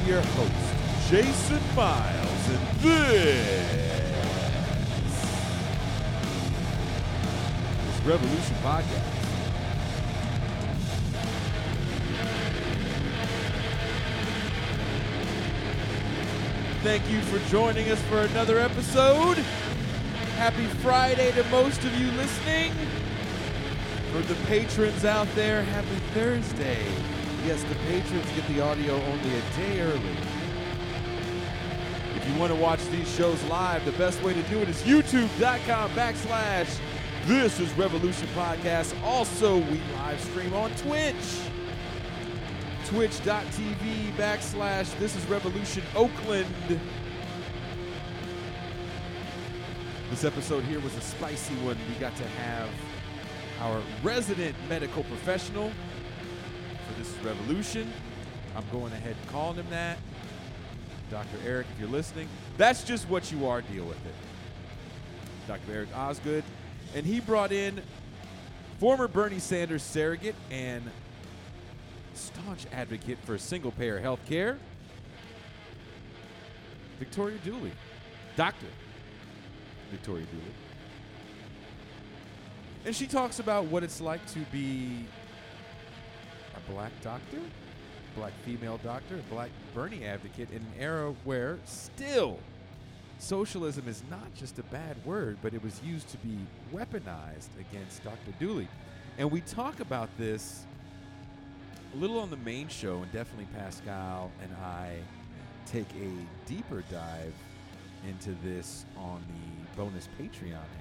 your host, Jason Miles, and this is Revolution Podcast. Thank you for joining us for another episode. Happy Friday to most of you listening. For the patrons out there, happy Thursday. Yes, the patrons get the audio only a day early. If you want to watch these shows live, the best way to do it is youtube.com/This is Revolution Podcast. Also, we live stream on Twitch. Twitch.tv/This is Revolution Oakland. This episode here was a spicy one. We got to have our resident medical professional for This is Revolution. I'm going ahead and calling him that. Dr. Eric, if you're listening, that's just what you are. Deal with it. Dr. Eric Osgood. And he brought in former Bernie Sanders surrogate and staunch advocate for single-payer health care, Victoria Dooley. Dr. Victoria Dooley. And she talks about what it's like to be a black doctor, black female doctor, a black Bernie advocate in an era where still socialism is not just a bad word, but it was used to be weaponized against Dr. Dooley. And we talk about this a little on the main show, and definitely Pascal and I take a deeper dive into this on the bonus Patreon half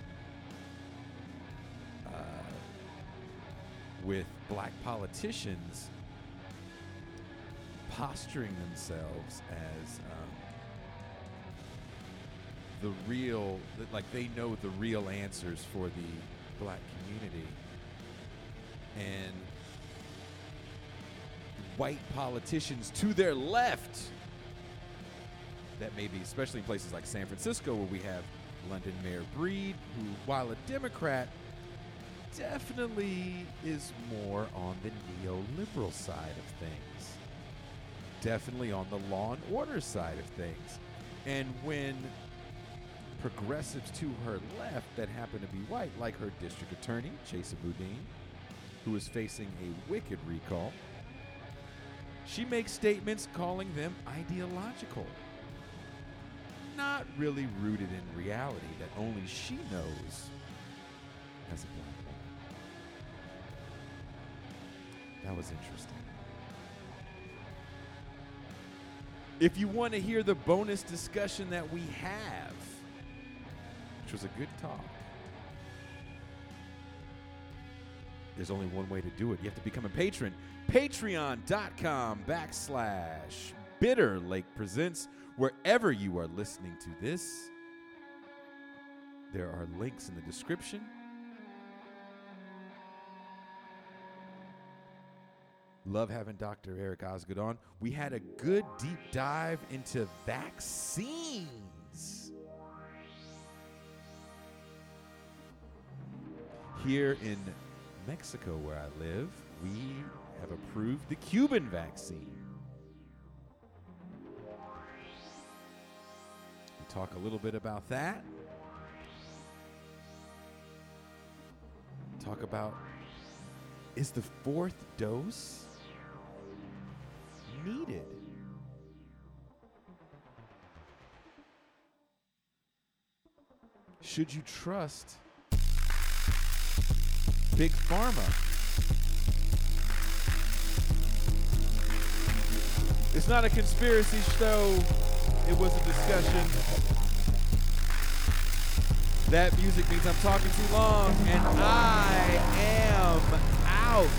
with black politicians posturing themselves as the real, like they know the real answers for the black community. And white politicians to their left, that may be, especially in places like San Francisco, where we have London Mayor Breed, who, while a Democrat, definitely is more on the neoliberal side of things. Definitely on the law and order side of things. And when progressives to her left that happen to be white, like her district attorney, Chesa Boudin, who is facing a wicked recall, she makes statements calling them ideological, not really rooted in reality that only she knows as a black woman. That was interesting. If you want to hear the bonus discussion that we have, which was a good talk, there's only one way to do it. You have to become a patron. Patreon.com/Bitter Lake Presents. Wherever you are listening to this, there are links in the description. Love having Dr. Eric Osgood on. We had a good deep dive into vaccines. Here in Mexico, where I live, we have approved the Cuban vaccine. We talk a little bit about that. Talk about, is the fourth dose needed? Should you trust Big Pharma? It's not a conspiracy show. It was a discussion. That music means I'm talking too long, and I am out.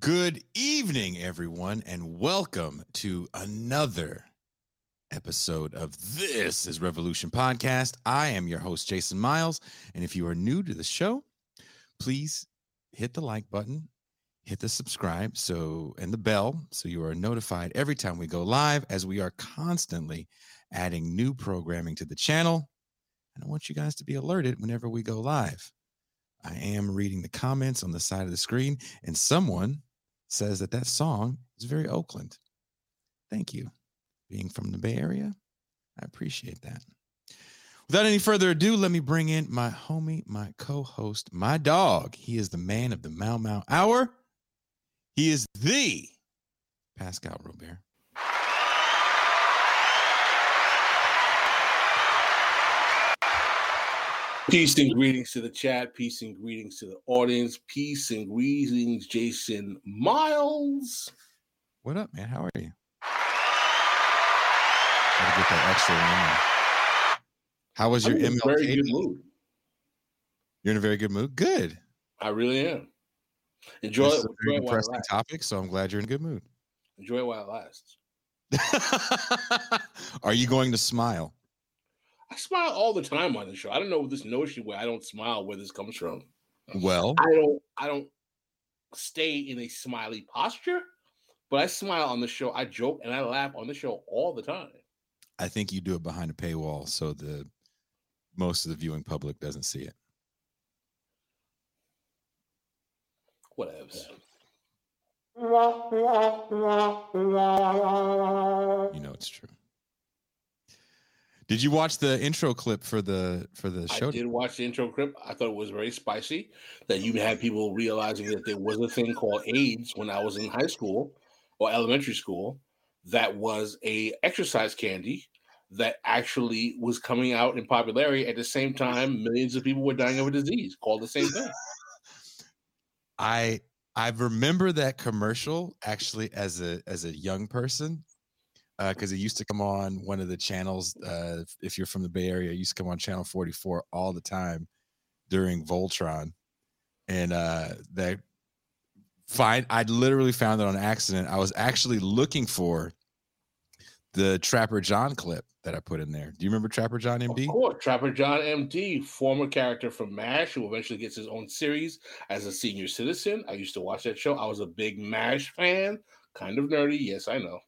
Good evening, everyone, and welcome to another episode of This is Revolution Podcast. I am your host, Jason Miles, and if you are new to the show, please hit the like button, hit the subscribe and the bell so you are notified every time we go live, as we are constantly adding new programming to the channel. And I want you guys to be alerted whenever we go live. I am reading the comments on the side of the screen, and someone says that song is very Oakland. Thank you. Being from the Bay Area, I appreciate that. Without any further ado, let me bring in my homie, my co-host, my dog. He is the man of the Mau Mau Hour. He is the Pascal Robert. Peace and greetings to the chat. Peace and greetings to the audience. Peace and greetings, Jason Miles. What up, man? How are you? Gotta get that extra one. How was your MLK? Very good mood. You're in a very good mood? Good. I really am. Enjoy it. This is a very depressing topic, so I'm glad you're in a good mood. Enjoy it while it lasts. Are you going to smile? I smile all the time on the show. I don't know this notion where I don't smile, where this comes from. Well, I don't stay in a smiley posture, but I smile on the show. I joke and I laugh on the show all the time. I think you do it behind a paywall so the most of the viewing public doesn't see it. Whatever. You know it's true. Did you watch the intro clip for the show? I did watch the intro clip. I thought it was very spicy that you had people realizing that there was a thing called AIDS when I was in high school or elementary school that was a exercise candy that actually was coming out in popularity at the same time millions of people were dying of a disease called the same thing. I remember that commercial actually as a young person. Because it used to come on one of the channels. If you're from the Bay Area, it used to come on channel 44 all the time during Voltron. And I literally found it on accident. I was actually looking for the Trapper John clip that I put in there. Do you remember Trapper John MD? Of course, Trapper John MD, former character from MASH, who eventually gets his own series as a senior citizen. I used to watch that show. I was a big MASH fan. Kind of nerdy, yes, I know.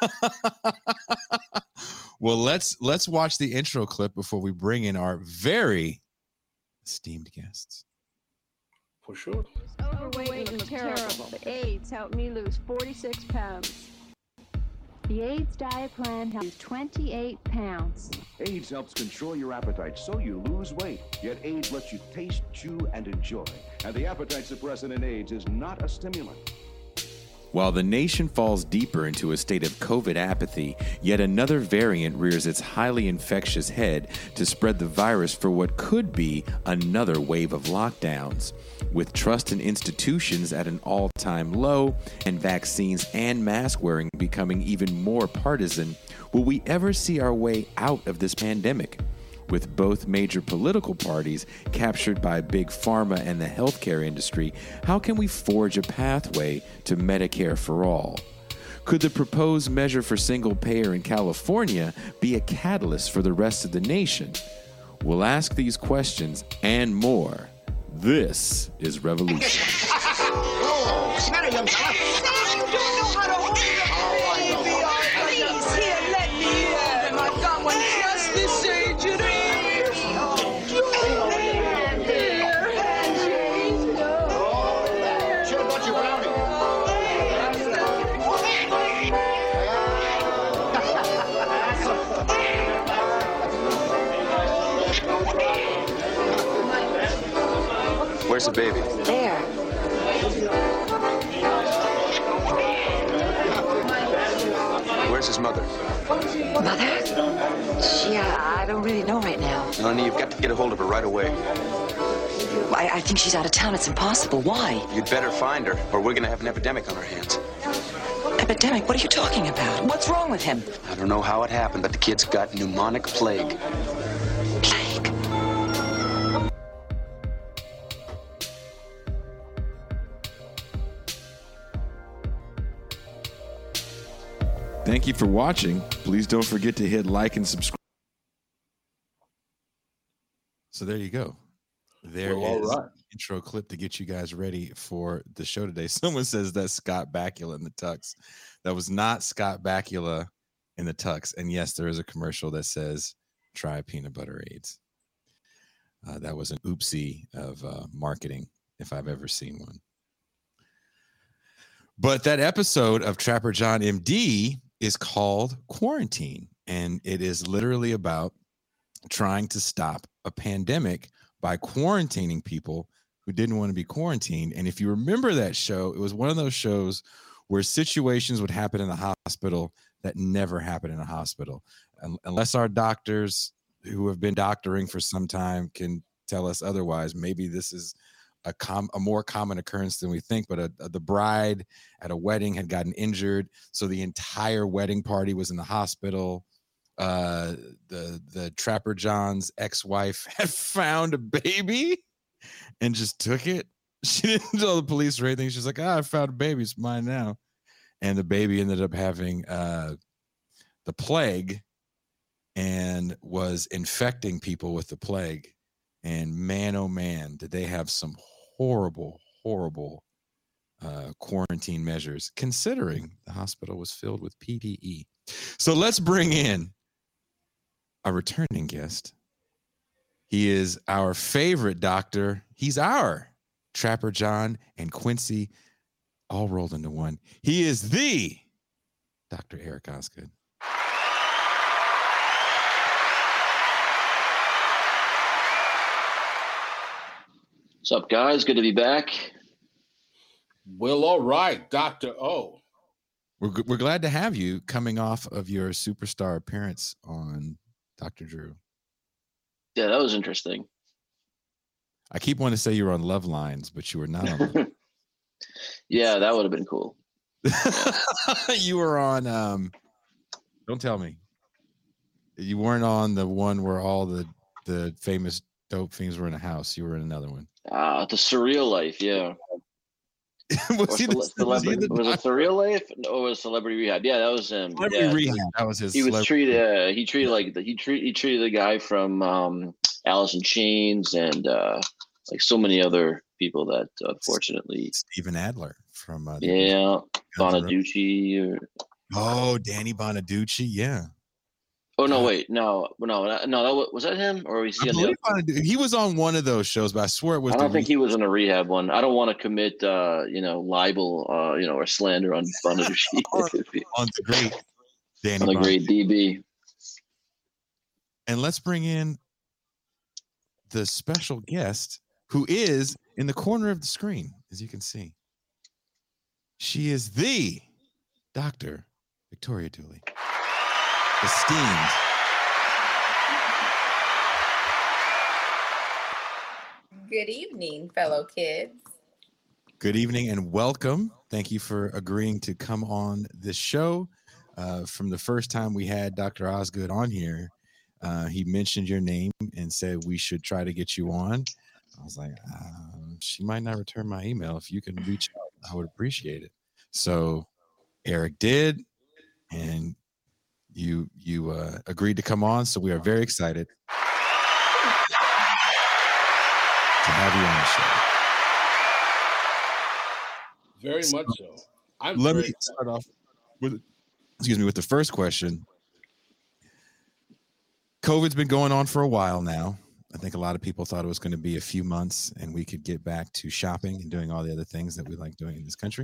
Well, let's watch the intro clip before we bring in our very esteemed guests. For sure. Overweight was terrible. But AIDS helped me lose 46 pounds. The AIDS diet plan helps 28 pounds. AIDS helps control your appetite so you lose weight. Yet AIDS lets you taste, chew, and enjoy. And the appetite suppressant in AIDS is not a stimulant. While the nation falls deeper into a state of COVID apathy, yet another variant rears its highly infectious head to spread the virus for what could be another wave of lockdowns. With trust in institutions at an all-time low and vaccines and mask wearing becoming even more partisan, will we ever see our way out of this pandemic? With both major political parties captured by Big Pharma and the healthcare industry, how can we forge a pathway to Medicare for all? Could the proposed measure for single payer in California be a catalyst for the rest of the nation? We'll ask these questions and more. This is Revolution. Oh, what's the matter, young fella? You don't know how to hold a baby. Please, here, let me have my thumb one just this age. It is. Sure got you brownie. Where's the baby? There. Where's his mother? Mother? I don't really know right now. Honey, you've got to get a hold of her right away. I think she's out of town. It's impossible. Why? You'd better find her, or we're going to have an epidemic on our hands. Epidemic? What are you talking about? What's wrong with him? I don't know how it happened, but the kid's got pneumonic plague. Plague? Thank you for watching. Please don't forget to hit like and subscribe. So there you go. There Well, is all right. an intro clip to get you guys ready for the show today. Someone says that's Scott Bakula in the tux. That was not Scott Bakula in the tux. And yes, there is a commercial that says try peanut butter AIDS. That was an oopsie of marketing if I've ever seen one. But that episode of Trapper John MD is called Quarantine, and it is literally about trying to stop a pandemic by quarantining people who didn't want to be quarantined. And if you remember that show, it was one of those shows where situations would happen in the hospital that never happened in a hospital. Unless our doctors who have been doctoring for some time can tell us otherwise, maybe this is a more common occurrence than we think, but the bride at a wedding had gotten injured, so the entire wedding party was in the hospital. The Trapper John's ex-wife had found a baby and just took it. She didn't tell the police or anything. She's like, I found a baby, it's mine now. And the baby ended up having the plague and was infecting people with the plague. And man, oh man, did they have some horrible quarantine measures, considering the hospital was filled with PPE. So let's bring in a returning guest. He is our favorite doctor. He's our Trapper John and Quincy all rolled into one. He is the Dr. Eric Osgood. What's up, guys? Good to be back. Well, all right, Dr. O. We're glad to have you coming off of your superstar appearance on Dr. Drew. Yeah, that was interesting. I keep wanting to say you were on Love Lines, but you were not on. Yeah, that would have been cool. You were on, don't tell me. You weren't on the one where all the famous dope things were in a house. You were in another one. The Surreal Life, yeah. was it Surreal Life or was Celebrity Rehab? Yeah, that was him. Celebrity Rehab. That was his. He was treated. He treated the guy from Alice in Chains and like so many other people that unfortunately. Steven Adler from Bonaducci. Danny Bonaducci. Yeah. Oh no! Wait, no. Was that him, or was he? He was on one of those shows, but I swear it was. I don't think he was in a rehab one. I don't want to commit, libel, or slander on Bonaducci. on the great Danny. On the great DB. And let's bring in the special guest, who is in the corner of the screen, as you can see. She is the Dr. Victoria Dooley. Esteemed. Good evening, fellow kids. Good evening and welcome. Thank you for agreeing to come on this show. From the first time we had Dr. Osgood on here, he mentioned your name and said we should try to get you on. I was like, she might not return my email. If you can reach out, I would appreciate it. So Eric did, and you agreed to come on, so we are very excited to have you on the show. Very much so. Let me start off with the first question. COVID's been going on for a while now. I think a lot of people thought it was going to be a few months and we could get back to shopping and doing all the other things that we like doing in this country.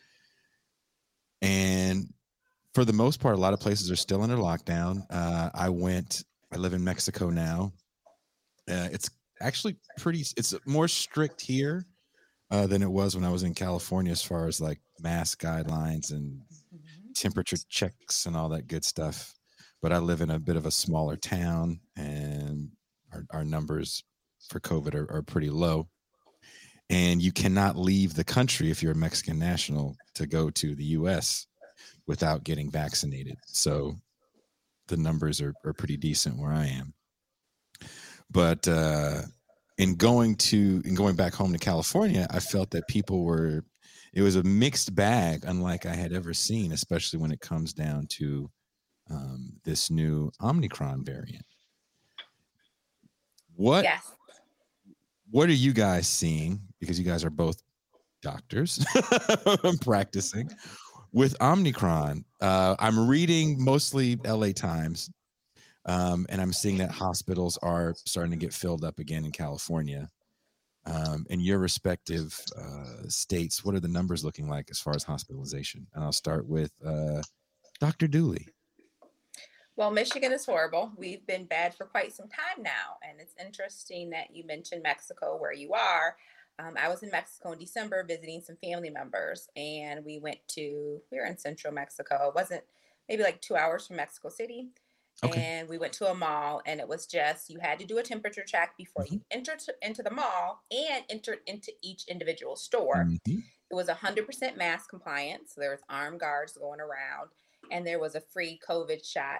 And for the most part, a lot of places are still under lockdown. I live in Mexico now. It's actually it's more strict here than it was when I was in California, as far as like mask guidelines and temperature checks and all that good stuff. But I live in a bit of a smaller town, and our numbers for COVID are pretty low. And you cannot leave the country if you're a Mexican national to go to the U.S. without getting vaccinated. So the numbers are pretty decent where I am. But in going back home to California, I felt that people were it was a mixed bag, unlike I had ever seen, especially when it comes down to this new Omicron variant. What are you guys seeing? Because you guys are both doctors practicing with Omicron. I'm reading mostly LA Times, and I'm seeing that hospitals are starting to get filled up again in California. In your respective states, what are the numbers looking like as far as hospitalization? And I'll start with Dr. Dooley. Well, Michigan is horrible. We've been bad for quite some time now. And it's interesting that you mentioned Mexico, where you are. I was in Mexico in December visiting some family members, and we were in central Mexico. It wasn't maybe like 2 hours from Mexico City. Okay. And we went to a mall, and it was just, you had to do a temperature check before you entered into the mall and entered into each individual store. Mm-hmm. It was 100% mask compliance. So there was armed guards going around, and there was a free COVID shot.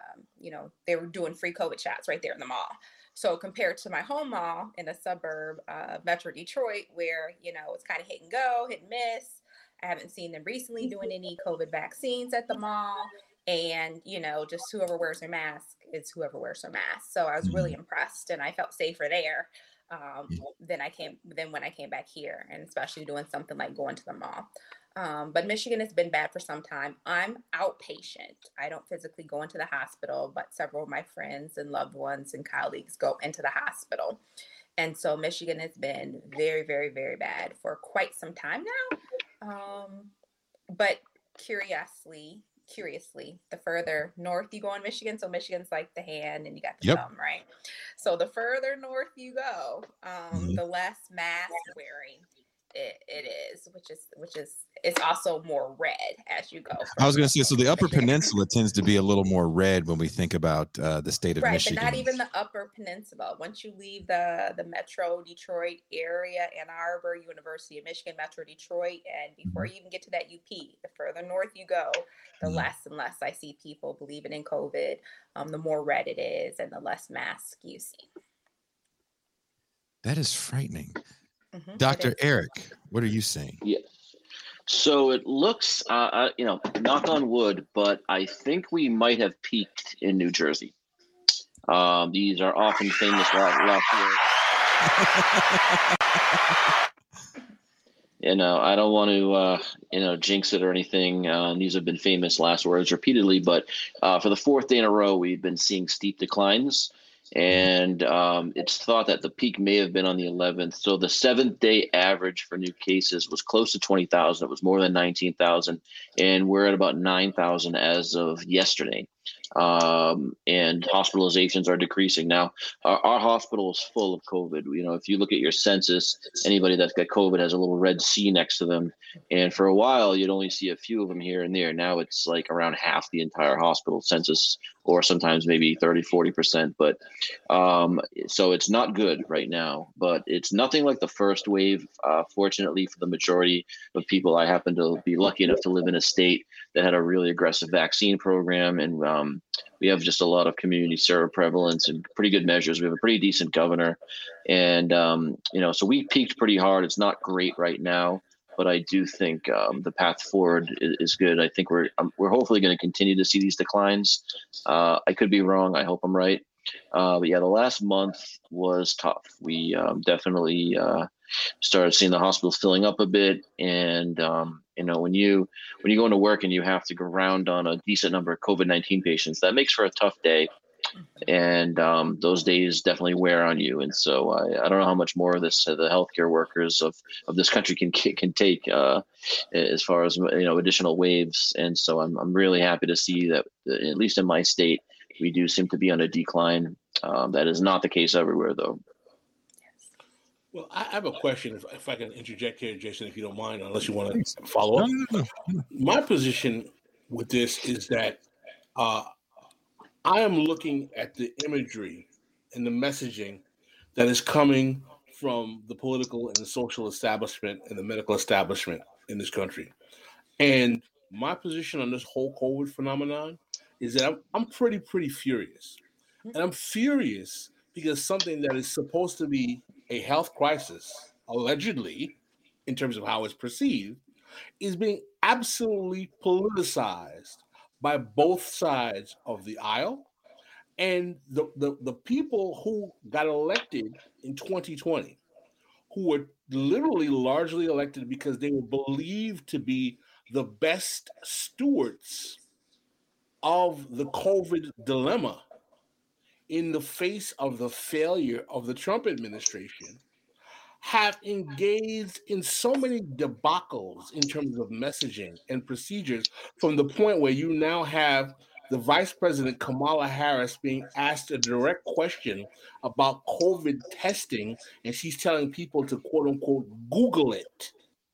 They were doing free COVID shots right there in the mall. So compared to my home mall in a suburb of Metro Detroit, where, it's kind of hit and go, hit and miss. I haven't seen them recently doing any COVID vaccines at the mall. And, just whoever wears their mask is whoever wears their mask. So I was really impressed, and I felt safer there than when I came back here, and especially doing something like going to the mall. But Michigan has been bad for some time. I'm outpatient. I don't physically go into the hospital, but several of my friends and loved ones and colleagues go into the hospital. And so Michigan has been very, very, very bad for quite some time now. But curiously, the further north you go in Michigan, so Michigan's like the hand and you got the thumb, right? So the further north you go, the less mask wearing it is, which is it's also more red as you go. I was going to say, so the Upper Peninsula tends to be a little more red when we think about the state of Michigan. But not even the Upper Peninsula. Once you leave the Metro Detroit area, Ann Arbor, University of Michigan, Metro Detroit, and before you even get to that UP, the further north you go, the less and less I see people believing in COVID, the more red it is, and the less mask you see. That is frightening. Mm-hmm. Dr. Eric, what are you saying? Yeah. So it looks, knock on wood, but I think we might have peaked in New Jersey. These are often famous last year. I don't want to, jinx it or anything. These have been famous last words repeatedly, but for the fourth day in a row, we've been seeing steep declines. And it's thought that the peak may have been on the 11th. So the 7th-day average for new cases was close to 20,000. It was more than 19,000. And we're at about 9,000 as of yesterday. And hospitalizations are decreasing. Now, our hospital is full of COVID. If you look at your census, anybody that's got COVID has a little red C next to them. And for a while, you'd only see a few of them here and there. Now it's like around half the entire hospital census, or sometimes maybe 30-40%. But so it's not good right now, but it's nothing like the first wave. Fortunately, for the majority of people, I happen to be lucky enough to live in a state that had a really aggressive vaccine program. And we have just a lot of community seroprevalence and pretty good measures. We have a pretty decent governor. And, so we peaked pretty hard. It's not great right now, but I do think the path forward is good. I think we're hopefully going to continue to see these declines. I could be wrong. I hope I'm right. But yeah, the last month was tough. We definitely started seeing the hospitals filling up a bit. And, when you go into work and you have to go around on a decent number of COVID-19 patients, that makes for a tough day. And those days definitely wear on you. And so I don't know how much more of this the healthcare workers of this country can take as far as, additional waves. And so I'm really happy to see that, at least in my state, we do seem to be on a decline. That is not the case everywhere, though. Well, I have a question, if I can interject here, Jason, if you don't mind, unless you want to follow up. No. My position with this is that I am looking at the imagery and the messaging that is coming from the political and the social establishment and the medical establishment in this country. And my position on this whole COVID phenomenon is that I'm pretty furious. And I'm furious because something that is supposed to be a health crisis, allegedly, in terms of how it's perceived, is being absolutely politicized by both sides of the aisle. And the people who got elected in 2020, who were literally largely elected because they were believed to be the best stewards of the COVID dilemma in the face of the failure of the Trump administration, have engaged in so many debacles in terms of messaging and procedures, from the point where you now have the Vice President Kamala Harris being asked a direct question about COVID testing, and she's telling people to quote unquote Google it.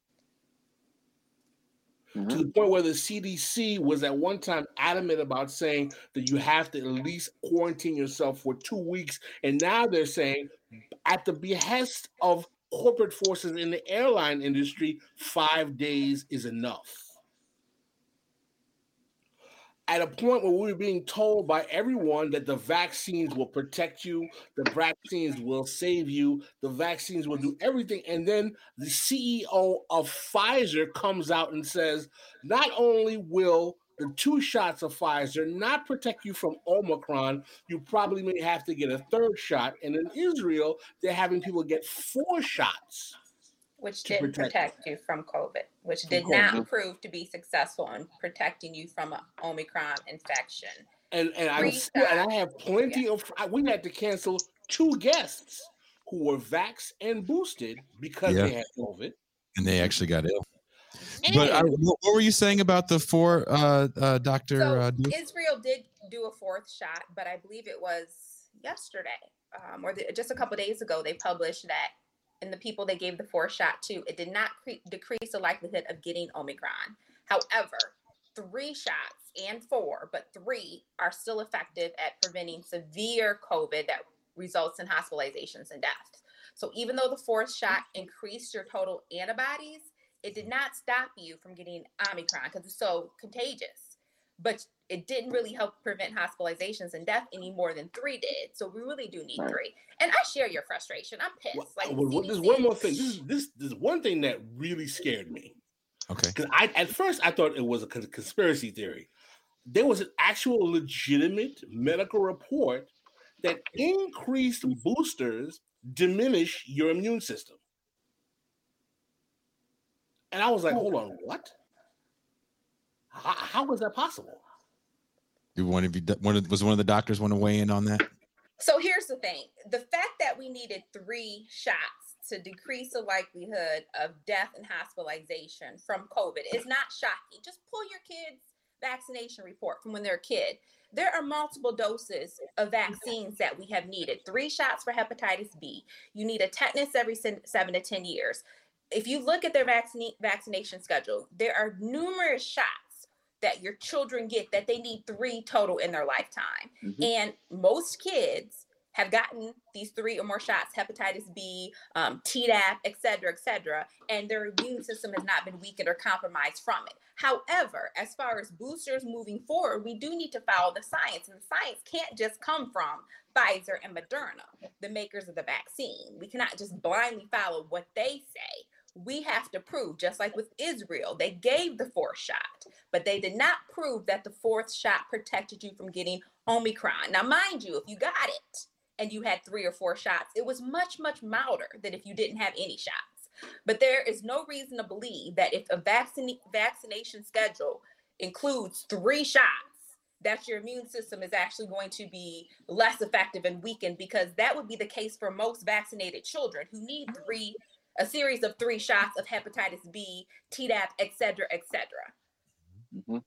To the point where the CDC was at one time adamant about saying that you have to at least quarantine yourself for 2 weeks. And now they're saying, at the behest of corporate forces in the airline industry, 5 days is enough. At a point where we were being told by everyone that the vaccines will protect you, the vaccines will save you, the vaccines will do everything. And then the CEO of Pfizer comes out and says, not only will the 2 shots of Pfizer not protect you from Omicron, you probably may have to get a 3rd shot. And in Israel, they're having people get 4 shots. Which didn't protect you from COVID, which did not prove to be successful in protecting you from an Omicron infection. And I have plenty of. We had to cancel 2 guests who were vaxxed and boosted because they had COVID, and they actually got ill. But what were you saying about the 4, Dr. So Israel did do a 4th shot, but I believe it was yesterday or just a couple of days ago. They published that. And the people they gave the 4th shot to, it did not decrease the likelihood of getting Omicron. However, 3 shots and 4, but 3 are still effective at preventing severe COVID that results in hospitalizations and deaths. So even though the 4th shot increased your total antibodies, it did not stop you from getting Omicron because it's so contagious. But it didn't really help prevent hospitalizations and death any more than 3 did. So we really do need 3. And I share your frustration. I'm pissed. There's one more thing. This is one thing that really scared me. Okay. Because at first I thought it was a conspiracy theory. There was an actual legitimate medical report that increased boosters diminish your immune system. And I was like, hold on, what? How was that possible? Was one of the doctors want to weigh in on that? So here's the thing. The fact that we needed 3 shots to decrease the likelihood of death and hospitalization from COVID is not shocking. Just pull your kid's vaccination report from when they're a kid. There are multiple doses of vaccines that we have needed. 3 shots for hepatitis B. You need a tetanus every 7 to 10 years. If you look at their vaccination schedule, there are numerous shots that your children get that they need 3 total in their lifetime. And most kids have gotten these 3 or more shots, hepatitis B, Tdap, et cetera, and their immune system has not been weakened or compromised from it. However, as far as boosters moving forward, we do need to follow the science, and the science can't just come from Pfizer and Moderna, the makers of the vaccine. We cannot just blindly follow what they say. We have to prove, just like with Israel, they gave the 4th shot, but they did not prove that the 4th shot protected you from getting Omicron. Now, mind you, if you got it and you had 3 or 4 shots, it was much, much milder than if you didn't have any shots. But there is no reason to believe that if a vaccination schedule includes 3 shots, that your immune system is actually going to be less effective and weakened, because that would be the case for most vaccinated children who need a series of 3 shots of hepatitis B, Tdap, et cetera, et cetera.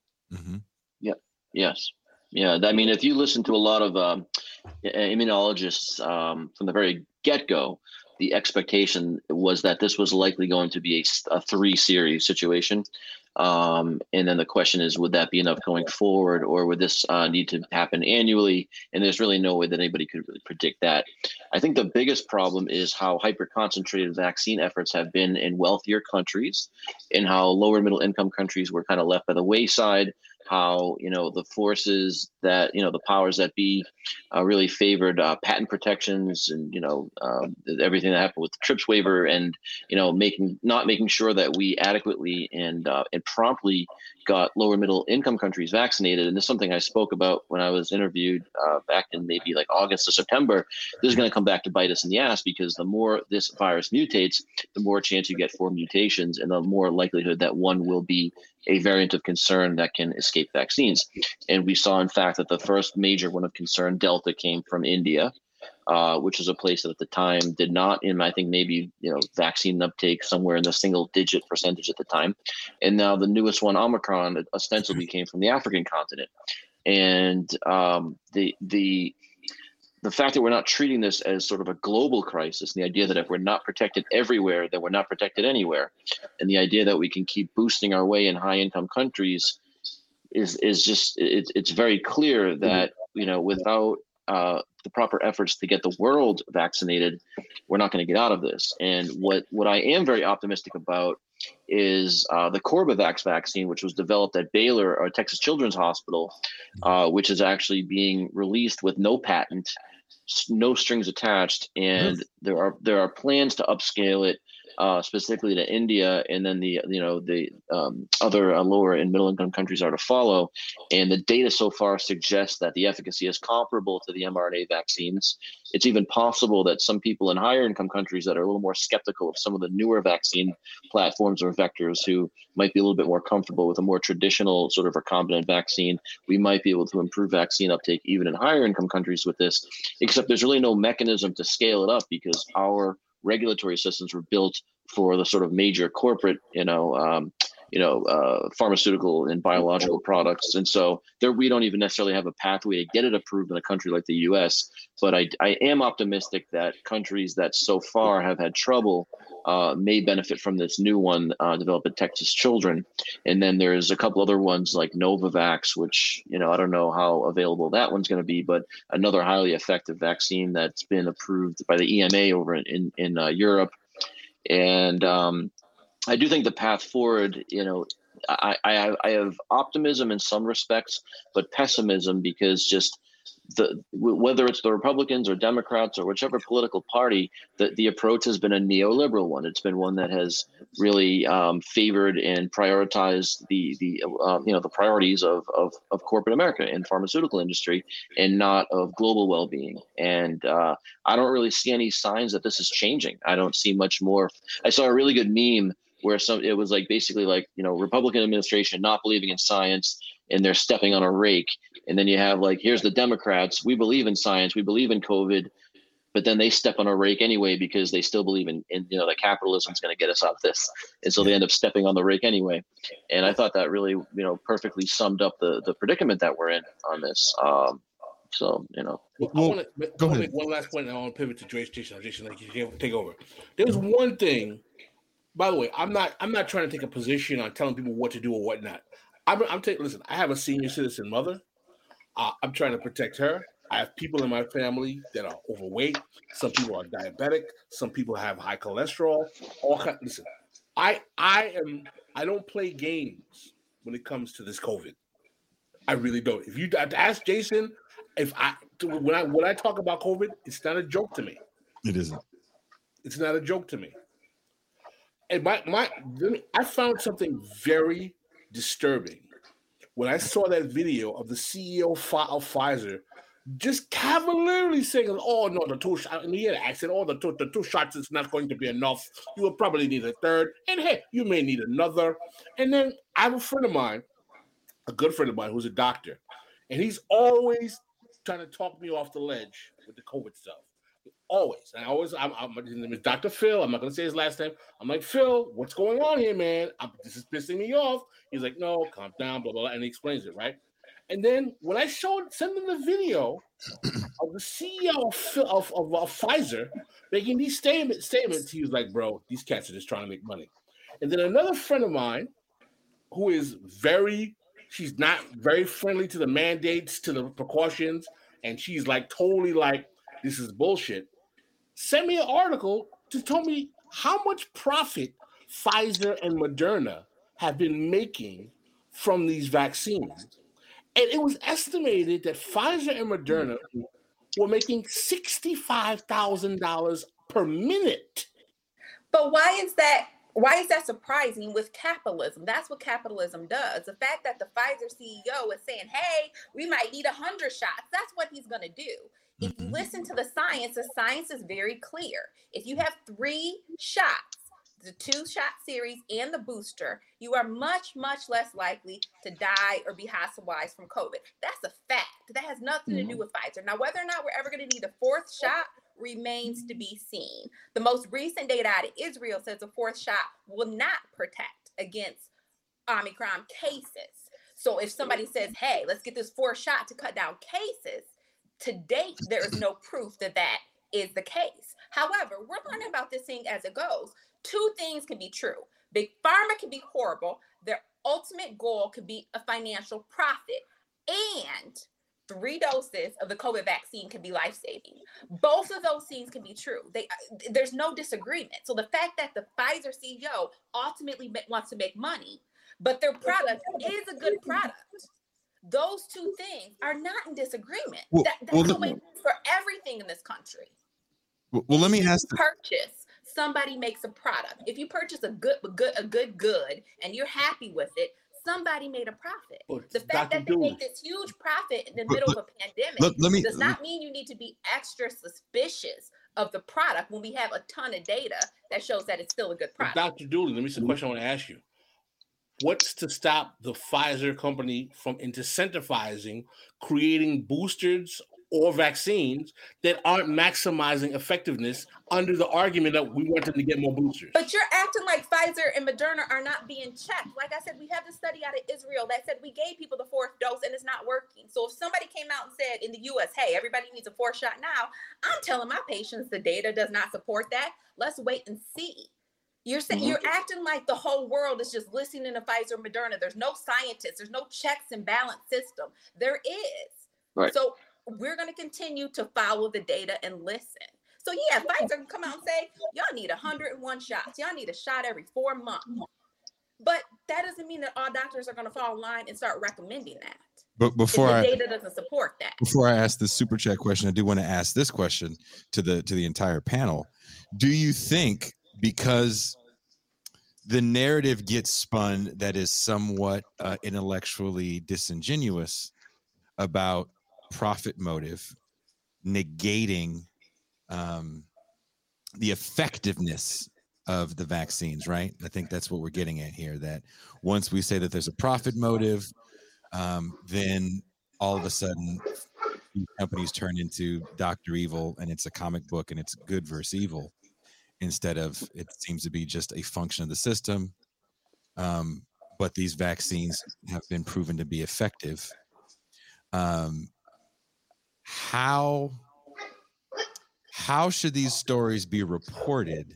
Yep. Yes. Yeah. I mean, if you listen to a lot of immunologists from the very get-go, the expectation was that this was likely going to be a 3-series situation. And then the question is, would that be enough going forward, or would this need to happen annually? And there's really no way that anybody could really predict that. I think the biggest problem is how hyper-concentrated vaccine efforts have been in wealthier countries, and how lower middle income countries were kind of left by the wayside, how, the forces that, the powers that be really favored patent protections and, everything that happened with the TRIPS waiver and, not making sure that we adequately and promptly got lower middle income countries vaccinated. And this is something I spoke about when I was interviewed back in maybe like August or September. This is going to come back to bite us in the ass, because the more this virus mutates, the more chance you get for mutations and the more likelihood that one will be a variant of concern that can escape vaccines. And we saw, in fact, that the first major one of concern, Delta, came from India, which was a place that at the time did not, I think maybe, vaccine uptake somewhere in the single digit percentage at the time. And now the newest one, Omicron, ostensibly came from the African continent. And the fact that we're not treating this as sort of a global crisis, and the idea that if we're not protected everywhere, then we're not protected anywhere, and the idea that we can keep boosting our way in high-income countries is just, it's very clear that, without the proper efforts to get the world vaccinated, we're not going to get out of this. And what I am very optimistic about is the Corbavax vaccine, which was developed at Baylor or Texas Children's Hospital, which is actually being released with no patent, no strings attached, and there are plans to upscale it specifically to India, and then the other lower and middle income countries are to follow. And the data so far suggests that the efficacy is comparable to the mRNA vaccines. It's even possible that some people in higher income countries that are a little more skeptical of some of the newer vaccine platforms or vectors, who might be a little bit more comfortable with a more traditional sort of recombinant vaccine, we might be able to improve vaccine uptake even in higher income countries with this, except there's really no mechanism to scale it up, because our regulatory systems were built for the sort of major corporate, pharmaceutical and biological products. And so there, we don't even necessarily have a pathway to get it approved in a country like the US. But I am optimistic that countries that so far have had trouble may benefit from this new one developed at Texas Children. And then there's a couple other ones like Novavax, which, I don't know how available that one's going to be, but another highly effective vaccine that's been approved by the EMA over in Europe. And I do think the path forward, I have optimism in some respects, but pessimism, because just whether it's the Republicans or Democrats or whichever political party, the approach has been a neoliberal one. It's been one that has really favored and prioritized the priorities of corporate America and pharmaceutical industry, and not of global well-being. And I don't really see any signs that this is changing. I don't see much more. I saw a really good meme where it was like basically like, Republican administration not believing in science, and they're stepping on a rake. And then you have like, here's the Democrats, we believe in science, we believe in COVID, but then they step on a rake anyway, because they still believe in that capitalism is going to get us out of this. And so they end up stepping on the rake anyway. And I thought that really, perfectly summed up the predicament that we're in on this. So, I want to make one last point, and I want to pivot to Jason. Jason, like, you can take over. There's one thing. By the way, I'm not trying to take a position on telling people what to do or what not. Listen, I have a senior citizen mother. I'm trying to protect her. I have people in my family that are overweight. Some people are diabetic. Some people have high cholesterol. Listen, I don't play games when it comes to this COVID. I really don't. If you ask Jason, when I talk about COVID, it's not a joke to me. It isn't. It's not a joke to me. And I found something very disturbing when I saw that video of the CEO of Pfizer just cavalierly saying, "Oh no, the two shots." And he had accent, "Oh, the two shots is not going to be enough. You will probably need a third, and hey, you may need another." And then I have a friend of mine, a good friend of mine, who's a doctor, and he's always trying to talk me off the ledge with the COVID stuff. Always. And his name is Dr. Phil. I'm not going to say his last name. I'm like, "Phil, what's going on here, man? This is pissing me off." He's like, "No, calm down, blah, blah, blah." And he explains it, right? And then when I sent him the video of the CEO of Pfizer making these statements, he was like, "Bro, these cats are just trying to make money." And then another friend of mine who is she's not very friendly to the mandates, to the precautions, and she's like totally like, "This is bullshit," sent me an article to tell me how much profit Pfizer and Moderna have been making from these vaccines. And it was estimated that Pfizer and Moderna were making $65,000 per minute. But why is that surprising with capitalism? That's what capitalism does. The fact that the Pfizer CEO is saying, hey, we might need 100 shots, that's what he's going to do. If you listen to the science is very clear. If you have 3 shots, the 2-shot series and the booster, you are much, much less likely to die or be hospitalized from COVID. That's a fact. That has nothing to do with Pfizer. Now, whether or not we're ever going to need a 4th shot remains to be seen. The most recent data out of Israel says a 4th shot will not protect against Omicron cases. So if somebody says, hey, let's get this 4th shot to cut down cases, to date, there is no proof that that is the case. However, we're learning about this thing as it goes. 2 things can be true. Big Pharma can be horrible. Their ultimate goal could be a financial profit. And 3 doses of the COVID vaccine can be life-saving. Both of those things can be true. There's no disagreement. So the fact that the Pfizer CEO ultimately wants to make money, but their product is a good product, those 2 things are not in disagreement. That's the way for everything in this country. Well, let me ask. Purchase. Somebody makes a product. If you purchase a good, and you're happy with it, somebody made a profit. The fact that they make this huge profit in the middle of a pandemic does not mean you need to be extra suspicious of the product when we have a ton of data that shows that it's still a good product. Dr. Dooley, let me ask you a question I want to ask you. What's to stop the Pfizer company from incentivizing creating boosters or vaccines that aren't maximizing effectiveness under the argument that we want them to get more boosters? But you're acting like Pfizer and Moderna are not being checked. Like I said, we have the study out of Israel that said we gave people the 4th dose and it's not working. So if somebody came out and said in the US, hey, everybody needs a 4th shot now, I'm telling my patients the data does not support that. Let's wait and see. You're saying you're acting like the whole world is just listening to Pfizer and Moderna. There's no scientists. There's no checks and balance system. There is. Right. So we're going to continue to follow the data and listen. So yeah, Pfizer can come out and say, y'all need 101 shots. Y'all need a shot every 4 months. But that doesn't mean that all doctors are going to fall in line and start recommending that. But before the data doesn't support that. Before I ask the super chat question, I do want to ask this question to the entire panel. Do you think, because the narrative gets spun that is somewhat intellectually disingenuous about profit motive, negating the effectiveness of the vaccines, right? I think that's what we're getting at here, that once we say that there's a profit motive, then all of a sudden these companies turn into Dr. Evil and it's a comic book and it's good versus evil, instead of it seems to be just a function of the system. But these vaccines have been proven to be effective. How should these stories be reported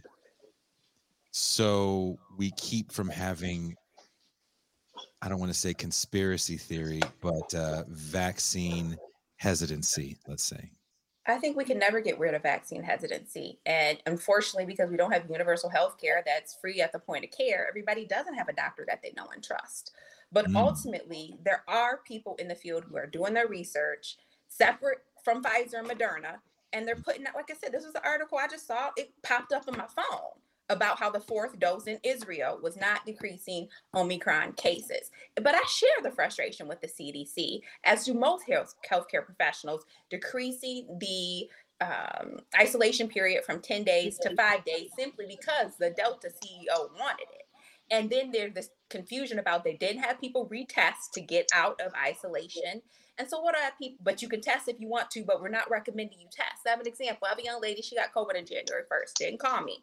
so we keep from having, I don't want to say conspiracy theory, but vaccine hesitancy, let's say? I think we can never get rid of vaccine hesitancy. And unfortunately, because we don't have universal health care that's free at the point of care, everybody doesn't have a doctor that they know and trust. But ultimately, there are people in the field who are doing their research separate from Pfizer and Moderna. And they're putting out, like I said, this was an article I just saw. It popped up on my phone about how the 4th dose in Israel was not decreasing Omicron cases. But I share the frustration with the CDC, as do most healthcare professionals, decreasing the isolation period from 10 days to 5 days simply because the Delta CEO wanted it. And then there's this confusion about they didn't have people retest to get out of isolation. And so what are people, but you can test if you want to, but we're not recommending you test. I have an example. I have a young lady, she got COVID on January 1st, didn't call me.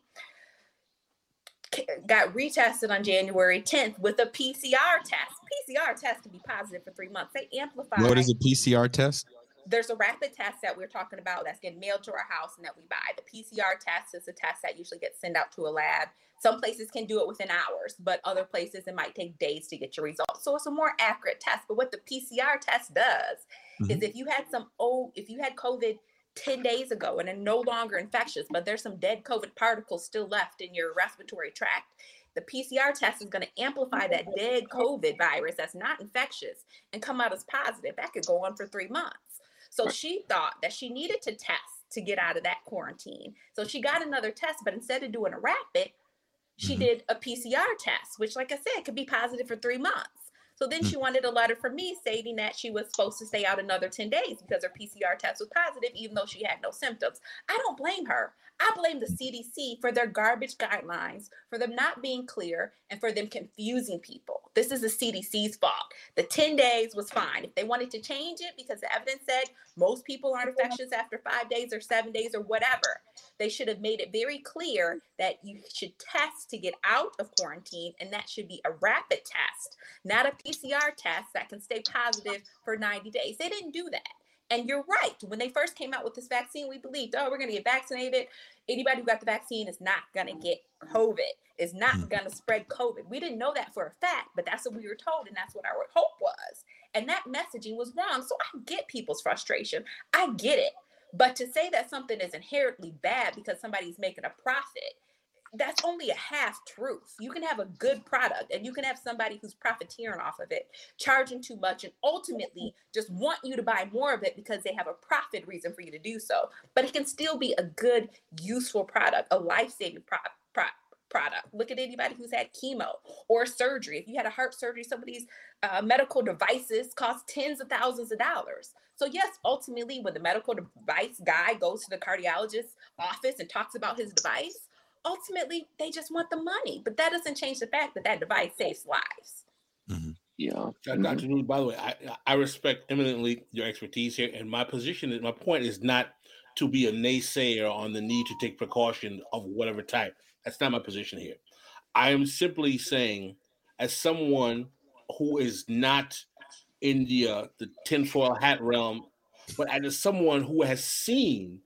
Got retested on January 10th with a PCR test. PCR test can be positive for 3 months. They amplify. What is a PCR test? There's a rapid test that we're talking about that's getting mailed to our house and that we buy. The PCR test is a test that usually gets sent out to a lab. Some places can do it within hours, but other places it might take days to get your results. So it's a more accurate test. But what the PCR test does is if you had COVID 10 days ago and are no longer infectious, but there's some dead COVID particles still left in your respiratory tract, the PCR test is going to amplify that dead COVID virus that's not infectious and come out as positive. That could go on for 3 months. So she thought that she needed to test to get out of that quarantine. So she got another test, but instead of doing a rapid, she did a PCR test, which, like I said, could be positive for 3 months. So then she wanted a letter from me stating that she was supposed to stay out another 10 days because her PCR test was positive, even though she had no symptoms. I don't blame her. I blame the CDC for their garbage guidelines, for them not being clear, and for them confusing people. This is the CDC's fault. The 10 days was fine. If they wanted to change it because the evidence said most people aren't infectious after 5 days or 7 days or whatever, they should have made it very clear that you should test to get out of quarantine, and that should be a rapid test, not a PCR test that can stay positive for 90 days. They didn't do that. And you're right. When they first came out with this vaccine, we believed, oh, we're going to get vaccinated. Anybody who got the vaccine is not going to get COVID, is not going to spread COVID. We didn't know that for a fact, but that's what we were told, and that's what our hope was. And that messaging was wrong. So I get people's frustration. I get it. But to say that something is inherently bad because somebody's making a profit, that's only a half truth. You can have a good product and you can have somebody who's profiteering off of it, charging too much, and ultimately just want you to buy more of it because they have a profit reason for you to do so. But it can still be a good, useful product, a life-saving product. Look at anybody who's had chemo or surgery. If you had a heart surgery, some of these medical devices cost tens of thousands of dollars. So yes, ultimately, when the medical device guy goes to the cardiologist's office and talks about his device, ultimately, they just want the money. But that doesn't change the fact that that device saves lives. Yeah. Dr. Newell, by the way, I respect eminently your expertise here. And my point is not to be a naysayer on the need to take precaution of whatever type. That's not my position here. I am simply saying, as someone who is not in the tinfoil hat realm, but as someone who has seen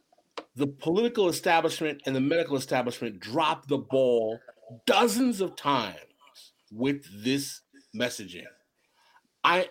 the political establishment and the medical establishment drop the ball dozens of times with this messaging. I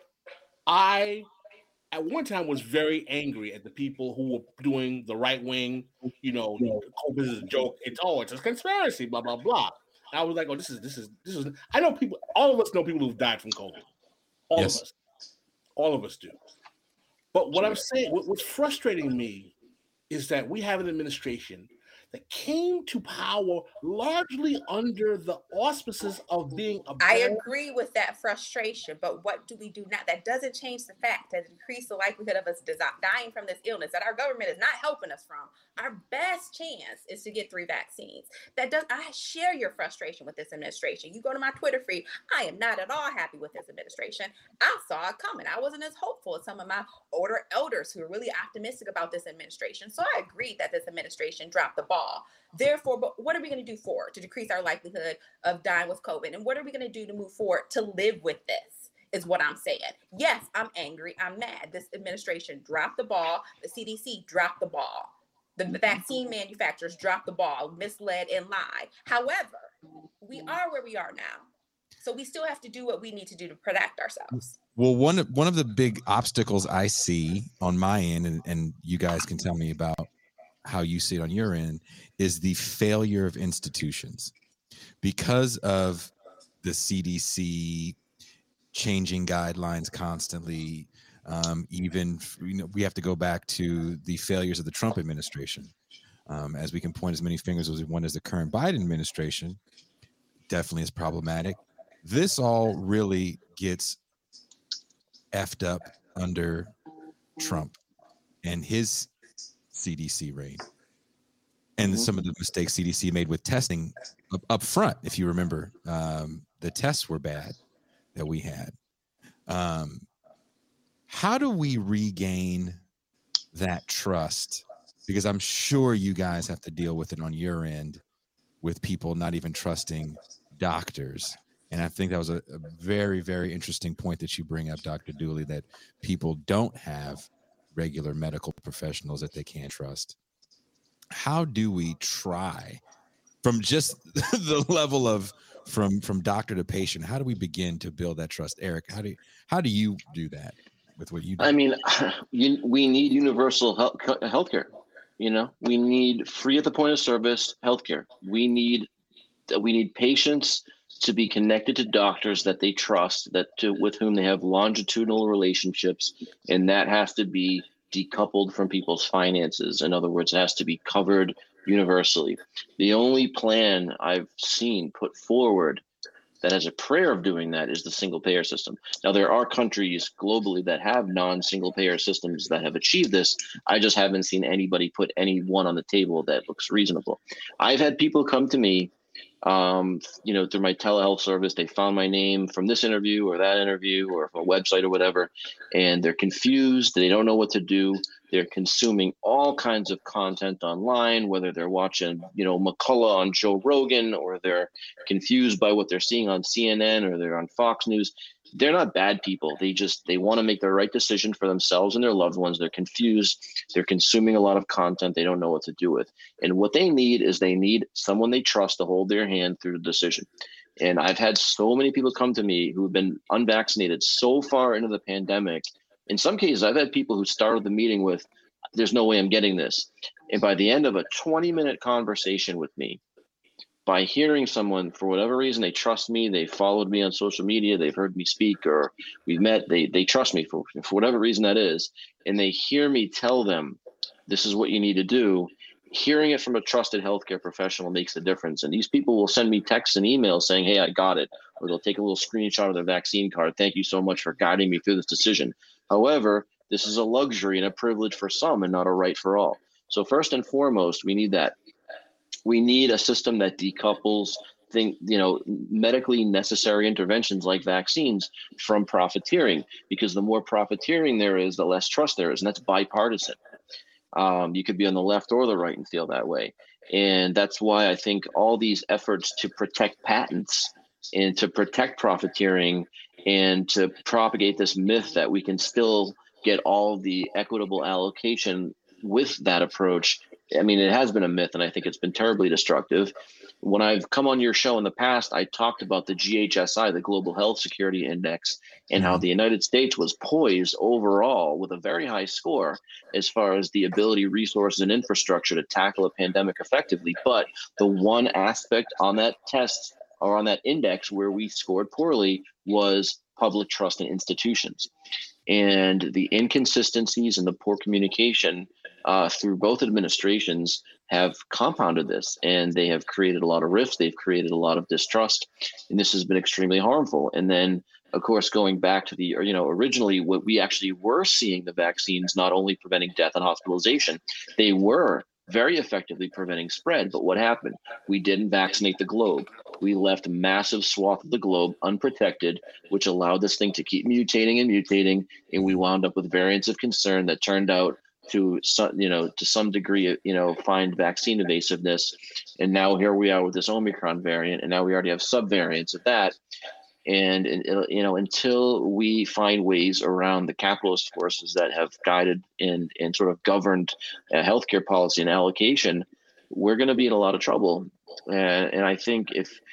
at one time was very angry at the people who were doing the right wing, COVID is a joke. It's a conspiracy, blah, blah, blah. And I was like, oh, this is, I know people, all of us know people who've died from COVID. All of us do. But what I'm saying, what's frustrating me is that we have an administration that came to power largely under the auspices of being a I agree with that frustration, but what do we do now? That doesn't change the fact that it increases the likelihood of us dying from this illness that our government is not helping us from. Our best chance is to get 3 vaccines. I share your frustration with this administration. You go to my Twitter feed, I am not at all happy with this administration. I saw it coming. I wasn't as hopeful as some of my older elders who are really optimistic about this administration. So I agree that this administration dropped the ball. Therefore, but what are we going to do to decrease our likelihood of dying with COVID? And what are we going to do to move forward to live with this is what I'm saying. Yes, I'm angry. I'm mad. This administration dropped the ball. The CDC dropped the ball. The vaccine manufacturers dropped the ball, misled and lied. However, we are where we are now. So we still have to do what we need to do to protect ourselves. Well, one of the big obstacles I see on my end, and you guys can tell me about how you see it on your end, is the failure of institutions because of the CDC changing guidelines constantly. Even we have to go back to the failures of the Trump administration. As we can point as many fingers as we want as the current Biden administration, definitely is problematic. This all really gets effed up under Trump and his CDC reign, and some of the mistakes CDC made with testing up front. If you remember, the tests were bad that we had. How do we regain that trust? Because I'm sure you guys have to deal with it on your end with people not even trusting doctors. And I think that was a very, very interesting point that you bring up, Dr. Dooley, that people don't have regular medical professionals that they can't trust. How do we try from just the level of from doctor to patient? How do we begin to build that trust? Eric, how do you do that with what you do? I mean, we need universal healthcare. We need free at the point of service healthcare. We need we need patients to be connected to doctors that they trust, with whom they have longitudinal relationships, and that has to be decoupled from people's finances. In other words, it has to be covered universally. The only plan I've seen put forward that has a prayer of doing that is the single payer system. Now, there are countries globally that have non-single payer systems that have achieved this. I just haven't seen anybody put any one on the table that looks reasonable. I've had people come to me, through my telehealth service. They found my name from this interview or that interview or from a website or whatever, and they're confused. They don't know what to do. They're consuming all kinds of content online, whether they're watching, McCullough on Joe Rogan, or they're confused by what they're seeing on CNN, or they're on Fox News. They're not bad people. They want to make the right decision for themselves and their loved ones. They're confused. They're consuming a lot of content they don't know what to do with. And what they need is someone they trust to hold their hand through the decision. And I've had so many people come to me who have been unvaccinated so far into the pandemic. In some cases, I've had people who started the meeting with, "There's no way I'm getting this." And by the end of a 20-minute conversation with me, by hearing someone, for whatever reason, they trust me, they followed me on social media, they've heard me speak, or we've met, they trust me for whatever reason that is, and they hear me tell them, this is what you need to do. Hearing it from a trusted healthcare professional makes the difference. And these people will send me texts and emails saying, "Hey, I got it." Or they'll take a little screenshot of their vaccine card. "Thank you so much for guiding me through this decision." However, this is a luxury and a privilege for some and not a right for all. So first and foremost, we need that. We need a system that decouples medically necessary interventions like vaccines from profiteering, because the more profiteering there is, the less trust there is, and that's bipartisan. You could be on the left or the right and feel that way. And that's why I think all these efforts to protect patents and to protect profiteering and to propagate this myth that we can still get all the equitable allocation with that approach, I mean, it has been a myth, and I think it's been terribly destructive. When I've come on your show in the past, I talked about the GHSI, the Global Health Security Index, and how the United States was poised overall with a very high score as far as the ability, resources, and infrastructure to tackle a pandemic effectively. But the one aspect on that test or on that index where we scored poorly was public trust in institutions. And the inconsistencies and the poor communication through both administrations have compounded this, and they have created a lot of rifts. They've created a lot of distrust, and this has been extremely harmful. And then, of course, going back to the, originally what we actually were seeing, the vaccines not only preventing death and hospitalization, they were very effectively preventing spread. But what happened? We didn't vaccinate the globe. We left a massive swath of the globe unprotected, which allowed this thing to keep mutating and mutating, and we wound up with variants of concern that turned out to some degree, find vaccine evasiveness. And now here we are with this Omicron variant, and now we already have subvariants of that. And until we find ways around the capitalist forces that have guided and sort of governed healthcare policy and allocation, we're going to be in a lot of trouble. And I think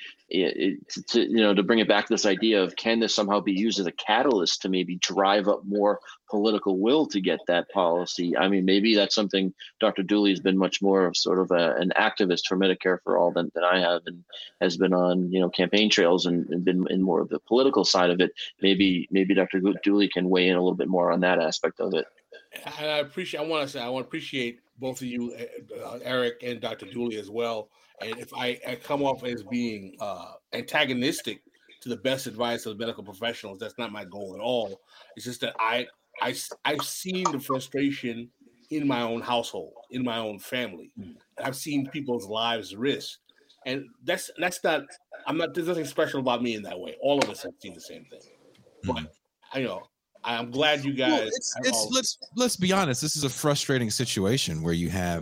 to bring it back to this idea of, can this somehow be used as a catalyst to maybe drive up more political will to get that policy? I mean, maybe that's something Dr. Dooley has been much more of sort of an activist for Medicare for All than I have, and has been on, campaign trails and been in more of the political side of it. Maybe Dr. Dooley can weigh in a little bit more on that aspect of it. I want to appreciate both of you, Eric and Dr. Dooley as well. And if I come off as being antagonistic to the best advice of the medical professionals, that's not my goal at all. It's just that I've seen the frustration in my own household, in my own family. I've seen people's lives risked, and that's not. There's nothing special about me in that way. All of us have seen the same thing. But I'm glad you guys. Well, let's be honest. This is a frustrating situation where you have,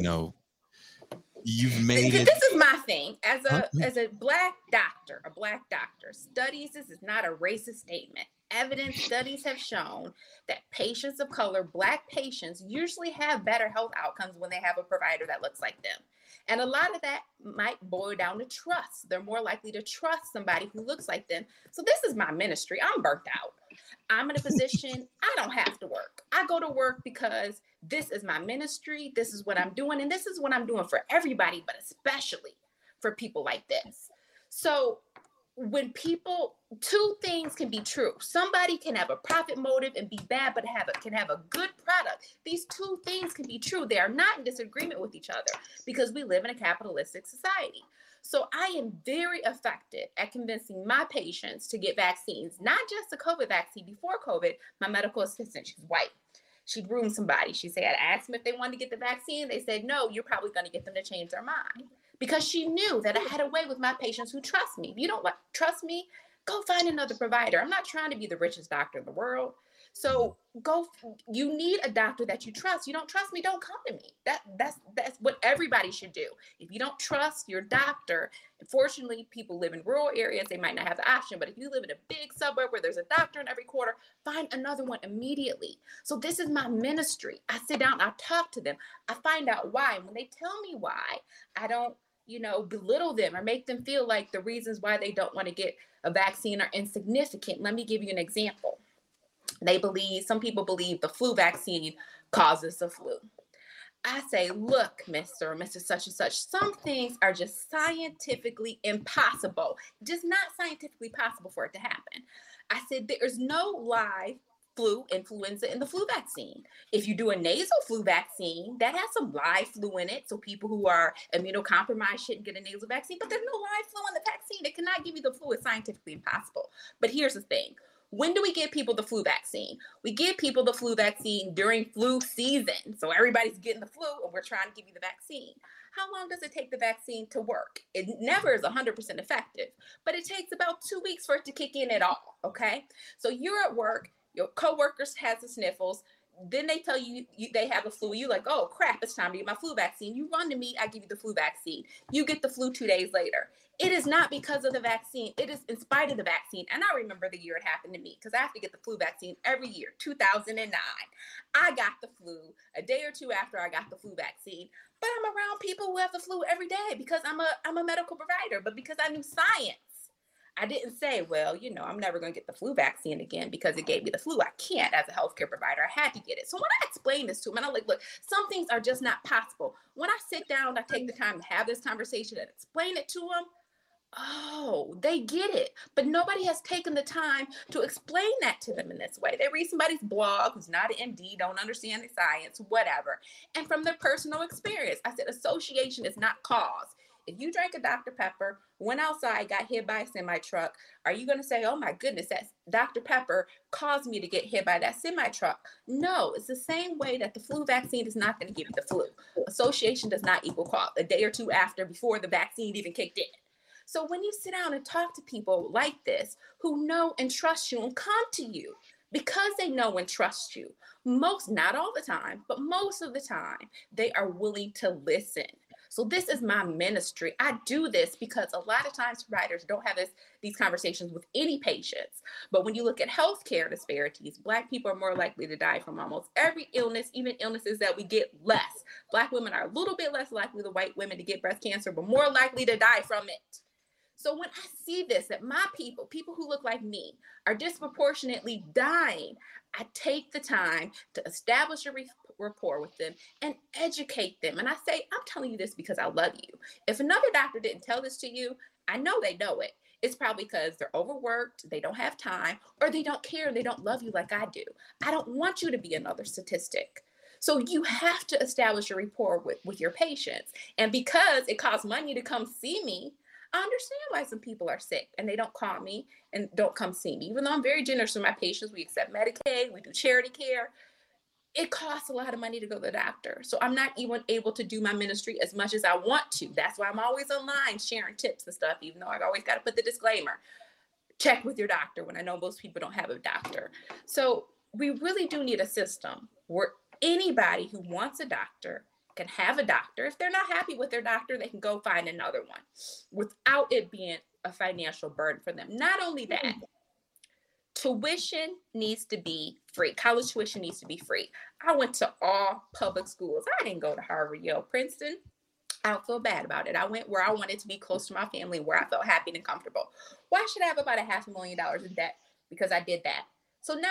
you've made it. This is my thing as a black doctor. Studies. This is not a racist statement. Evidence studies have shown that patients of color, black patients, usually have better health outcomes when they have a provider that looks like them. And a lot of that might boil down to trust. They're more likely to trust somebody who looks like them. So this is my ministry. I'm burnt out. I'm in a position, I don't have to work. I go to work because this is my ministry. This is what I'm doing. And this is what I'm doing for everybody, but especially for people like this. So when two things can be true. Somebody can have a profit motive and be bad, but can have a good product. These two things can be true. They are not in disagreement with each other because we live in a capitalistic society. So I am very effective at convincing my patients to get vaccines, not just the COVID vaccine. Before COVID, my medical assistant, she's white. She'd room somebody. She said, I asked them if they wanted to get the vaccine. They said, no, you're probably going to get them to change their mind. Because she knew that I had a way with my patients who trust me. If you don't trust me, go find another provider. I'm not trying to be the richest doctor in the world. So you need a doctor that you trust. You don't trust me, don't come to me. That's what everybody should do. If you don't trust your doctor, unfortunately, people live in rural areas, they might not have the option, but if you live in a big suburb where there's a doctor in every quarter, find another one immediately. So this is my ministry. I sit down, I talk to them, I find out why. And when they tell me why, I don't belittle them or make them feel like the reasons why they don't want to get a vaccine are insignificant. Let me give you an example. Some people believe the flu vaccine causes the flu. I say, look, Mr. or Mrs. such and such, some things are just scientifically impossible. Just not scientifically possible for it to happen. I said, there's no live influenza in the flu vaccine. If you do a nasal flu vaccine, that has some live flu in it. So people who are immunocompromised shouldn't get a nasal vaccine, but there's no live flu in the vaccine. It cannot give you the flu. It's scientifically impossible. But here's the thing. When do we give people the flu vaccine? We give people the flu vaccine during flu season. So everybody's getting the flu and we're trying to give you the vaccine. How long does it take the vaccine to work? It never is 100% effective, but it takes about 2 weeks for it to kick in at all, okay? So you're at work, your coworkers has the sniffles, then they tell you they have the flu. You're like, oh crap, it's time to get my flu vaccine. You run to me, I give you the flu vaccine. You get the flu 2 days later. It is not because of the vaccine. It is in spite of the vaccine. And I remember the year it happened to me because I have to get the flu vaccine every year, 2009. I got the flu a day or two after I got the flu vaccine, but I'm around people who have the flu every day because I'm a medical provider, but because I knew science. I didn't say, well, I'm never going to get the flu vaccine again because it gave me the flu. I can't as a healthcare provider. I had to get it. So when I explain this to them, and I'm like, look, some things are just not possible. When I sit down, I take the time to have this conversation and explain it to them. Oh, they get it. But nobody has taken the time to explain that to them in this way. They read somebody's blog who's not an MD, don't understand the science, whatever. And from their personal experience, I said association is not cause. If you drank a Dr. Pepper, went outside, got hit by a semi-truck, are you going to say, oh my goodness, that Dr. Pepper caused me to get hit by that semi-truck? No, it's the same way that the flu vaccine is not going to give you the flu. Association does not equal cause a day or two before the vaccine even kicked in. So when you sit down and talk to people like this who know and trust you and come to you because they know and trust you, not all the time, but most of the time, they are willing to listen. So this is my ministry. I do this because a lot of times providers don't have these conversations with any patients. But when you look at healthcare disparities, Black people are more likely to die from almost every illness, even illnesses that we get less. Black women are a little bit less likely than white women to get breast cancer, but more likely to die from it. So when I see this, that my people who look like me, are disproportionately dying, I take the time to establish a rapport with them and educate them. And I say, I'm telling you this because I love you. If another doctor didn't tell this to you, I know they know it. It's probably because they're overworked, they don't have time, or they don't care and they don't love you like I do. I don't want you to be another statistic. So you have to establish a rapport with your patients. And because it costs money to come see me, I understand why some people are sick and they don't call me and don't come see me. Even though I'm very generous with my patients, we accept Medicaid, we do charity care. It costs a lot of money to go to the doctor. So I'm not even able to do my ministry as much as I want to. That's why I'm always online sharing tips and stuff, even though I always got to put the disclaimer. Check with your doctor when I know most people don't have a doctor. So we really do need a system where anybody who wants a doctor can have a doctor. If they're not happy with their doctor, they can go find another one without it being a financial burden for them. Not only that, tuition needs to be free. College tuition needs to be free. I went to all public schools. I didn't go to Harvard, Yale, Princeton. I don't feel bad about it. I went where I wanted to be close to my family, where I felt happy and comfortable. Why should I have about $500,000 in debt? Because I did that. So now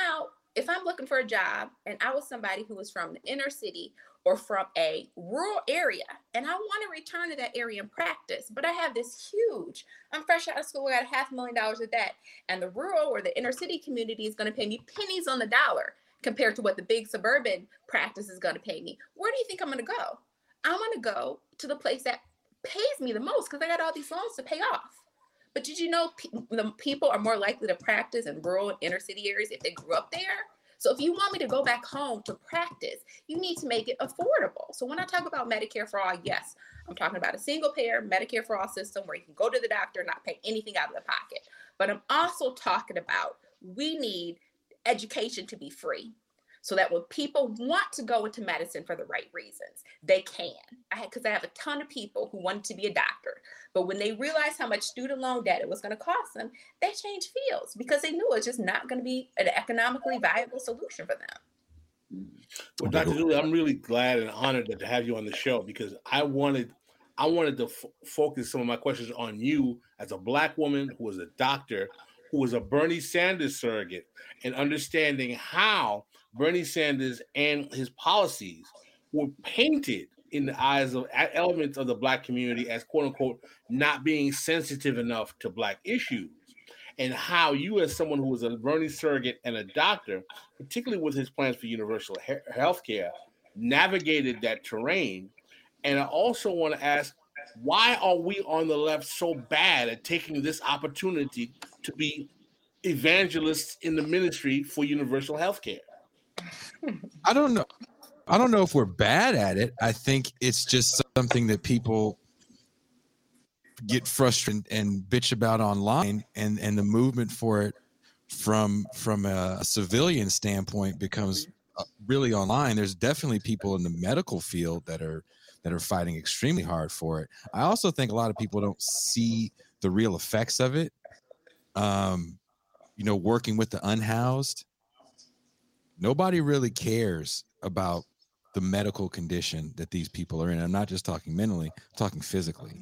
if I'm looking for a job and I was somebody who was from the inner city or from a rural area and I want to return to that area and practice, but I have this huge, I'm fresh out of school, I got $500,000 of debt, and the rural or the inner city community is going to pay me pennies on the dollar compared to what the big suburban practice is going to pay me. Where do you think I'm going to go? I'm going to go to the place that pays me the most because I got all these loans to pay off. But did you know the people are more likely to practice in rural and inner city areas if they grew up there? So if you want me to go back home to practice, you need to make it affordable. So when I talk about Medicare for all, yes, I'm talking about a single payer Medicare for all system where you can go to the doctor and not pay anything out of the pocket. But I'm also talking about we need education to be free, so that when people want to go into medicine for the right reasons, they can. Because I have a ton of people who wanted to be a doctor, but when they realized how much student loan debt it was going to cost them, they changed fields because they knew it's just not going to be an economically viable solution for them. Well, Dr. Julie, I'm really glad and honored to have you on the show because I wanted to focus some of my questions on you as a Black woman who was a doctor, who was a Bernie Sanders surrogate, and understanding how Bernie Sanders and his policies were painted in the eyes of elements of the Black community as quote unquote not being sensitive enough to Black issues, and how you, as someone who was a Bernie surrogate and a doctor, particularly with his plans for universal health care, navigated that terrain. And I also want to ask, why are we on the left so bad at taking this opportunity to be evangelists in the ministry for universal health care? I don't know. I don't know if we're bad at it. I think it's just something that people get frustrated and bitch about online, and the movement for it from a civilian standpoint becomes really online. There's definitely people in the medical field that are fighting extremely hard for it. I also think a lot of people don't see the real effects of it. Working with the unhoused, nobody really cares about the medical condition that these people are in. I'm not just talking mentally, I'm talking physically.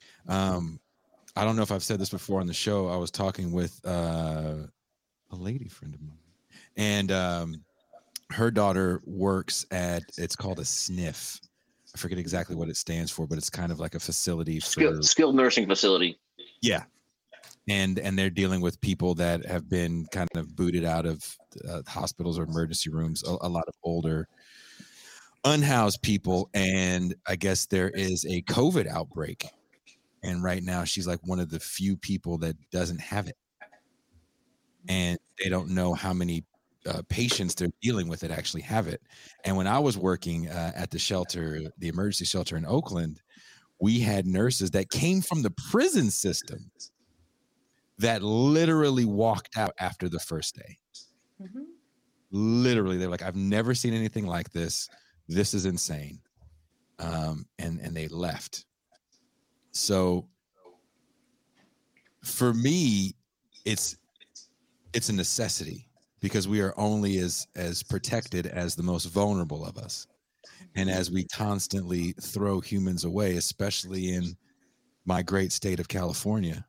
I don't know if I've said this before on the show. I was talking with a lady friend of mine, and her daughter works at, it's called a SNF. I forget exactly what it stands for, but it's kind of like a facility for skilled nursing facility. Yeah. And they're dealing with people that have been kind of booted out of hospitals or emergency rooms, a lot of older unhoused people. And I guess there is a COVID outbreak. And right now she's like one of the few people that doesn't have it. And they don't know how many patients they're dealing with that actually have it. And when I was working at the shelter, the emergency shelter in Oakland, we had nurses that came from the prison system that literally walked out after the first day. Mm-hmm. Literally, they're like, I've never seen anything like this. This is insane. And they left. So for me, it's a necessity, because we are only as protected as the most vulnerable of us. And as we constantly throw humans away, especially in my great state of California,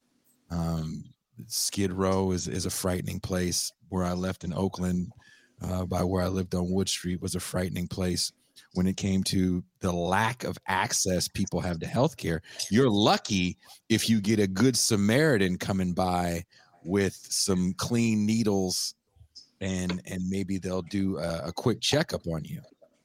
Skid Row is a frightening place. Where I left in Oakland, by where I lived on Wood Street, was a frightening place when it came to the lack of access people have to healthcare. You're lucky if you get a good Samaritan coming by with some clean needles, and maybe they'll do a quick checkup on you.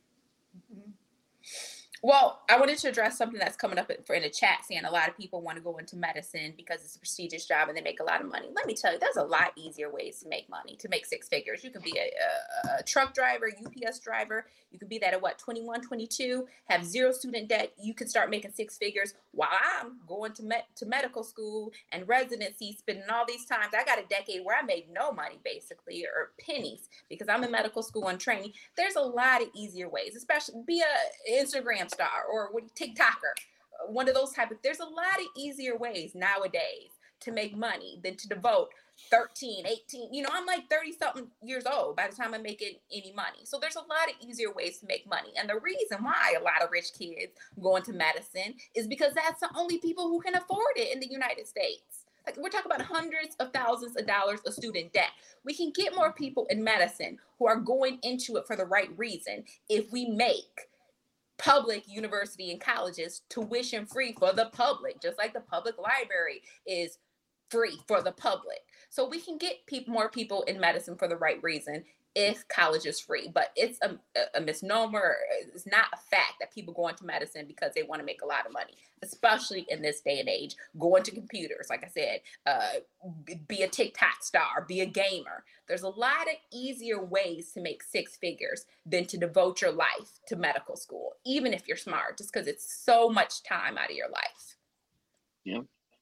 Well, I wanted to address something that's coming up in the chat, saying a lot of people want to go into medicine because it's a prestigious job and they make a lot of money. Let me tell you, there's a lot easier ways to make money, to make six figures. You could be a truck driver, UPS driver. You could be that at 21, 22, have zero student debt. You could start making six figures while I'm going to medical school and residency, spending all these times. I got a decade where I made no money, basically, or pennies, because I'm in medical school and training. There's a lot of easier ways, especially be a Instagram star or TikToker, one of those there's a lot of easier ways nowadays to make money than to devote 13, 18, I'm like 30 something years old by the time I'm making any money. So there's a lot of easier ways to make money. And the reason why a lot of rich kids go into medicine is because that's the only people who can afford it in the United States. Like, we're talking about hundreds of thousands of dollars of student debt. We can get more people in medicine who are going into it for the right reason if we make public university and colleges tuition free for the public, just like the public library is free for the public. So we can get more people in medicine for the right reason if college is free. But it's a misnomer. It's not a fact that people go into medicine because they want to make a lot of money, especially in this day and age. Go into computers, like I said, be a TikTok star, be a gamer. There's a lot of easier ways to make six figures than to devote your life to medical school, even if you're smart, just because it's so much time out of your life. Yeah.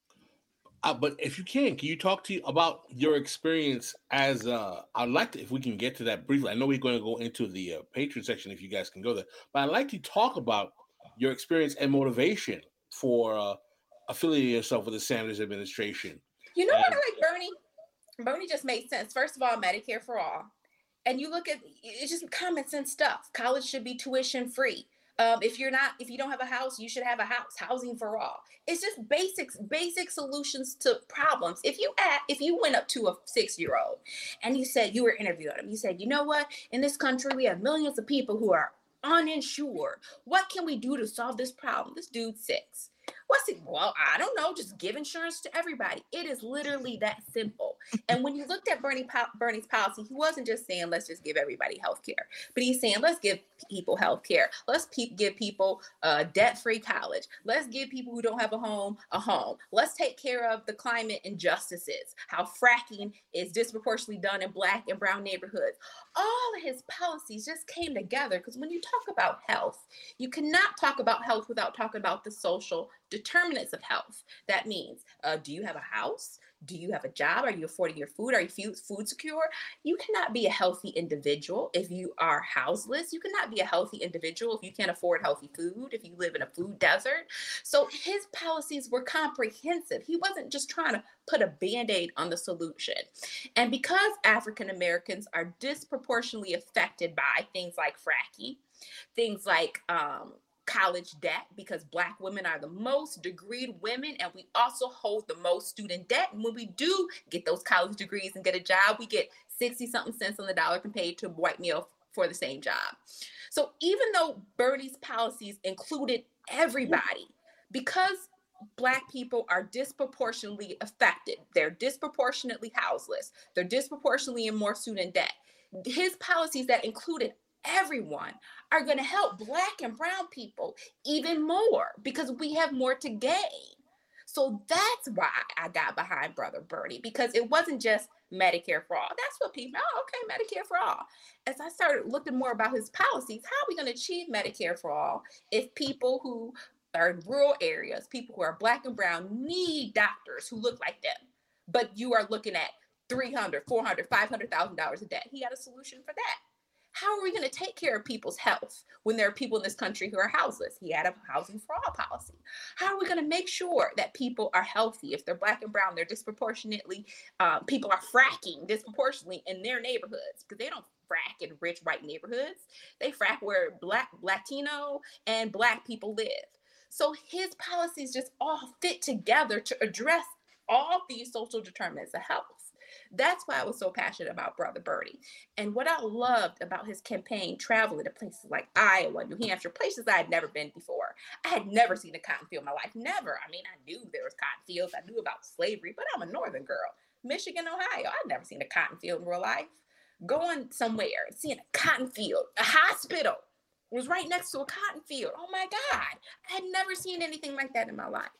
But if you can you talk about your experience as I'd like to, if we can get to that briefly. I know we're going to go into the Patreon section if you guys can go there, but I'd like to talk about your experience and motivation for affiliating yourself with the Sanders administration. You know what I like, Bernie? Bernie just made sense. First of all, Medicare for all. And you look at, it's just common sense stuff. College should be tuition free. If you don't have a house, you should have a house. Housing for all. It's just basic solutions to problems. If you went up to a 6-year-old and you said, you were interviewing him, you said, you know what? In this country, we have millions of people who are uninsured. What can we do to solve this problem? This dude's 6. What's it? Well, I don't know. Just give insurance to everybody. It is literally that simple. And when you looked at Bernie's policy, he wasn't just saying, let's just give everybody health care, but he's saying, let's give people health care. Let's give people debt-free college. Let's give people who don't have a home. Let's take care of the climate injustices, how fracking is disproportionately done in Black and brown neighborhoods. All of his policies just came together, because when you talk about health, you cannot talk about health without talking about the social determinants of health. That means, do you have a house? Do you have a job? Are you affording your food? Are you food secure? You cannot be a healthy individual if you are houseless. You cannot be a healthy individual if you can't afford healthy food, if you live in a food desert. So his policies were comprehensive. He wasn't just trying to put a Band-Aid on the solution. And because African Americans are disproportionately affected by things like fracking, things like college debt, because Black women are the most degreed women, and we also hold the most student debt. And when we do get those college degrees and get a job, we get 60-something cents on the dollar compared to a white male for the same job. So even though Bernie's policies included everybody, because Black people are disproportionately affected, they're disproportionately houseless, they're disproportionately in more student debt, his policies that included everyone are going to help Black and brown people even more, because we have more to gain. So that's why I got behind Brother Bernie, because it wasn't just Medicare for all. That's what people, okay, Medicare for all. As I started looking more about his policies, how are we going to achieve Medicare for all if people who are in rural areas, people who are Black and brown, need doctors who look like them, but you are looking at $300,000, $400,000, $500,000 a day? He had a solution for that. How are we going to take care of people's health when there are people in this country who are houseless? He had a housing for all policy. How are we going to make sure that people are healthy? If they're Black and brown, they're disproportionately, people are fracking disproportionately in their neighborhoods, because they don't frack in rich white neighborhoods. They frack where Black, Latino, and Black people live. So his policies just all fit together to address all these social determinants of health. That's why I was so passionate about Brother Bernie. And what I loved about his campaign, traveling to places like Iowa, New Hampshire, places I had never been before. I had never seen a cotton field in my life. Never. I mean, I knew there was cotton fields. I knew about slavery, but I'm a Northern girl. Michigan, Ohio. I'd never seen a cotton field in real life. Going somewhere, seeing a cotton field, a hospital was right next to a cotton field. Oh my God. I had never seen anything like that in my life.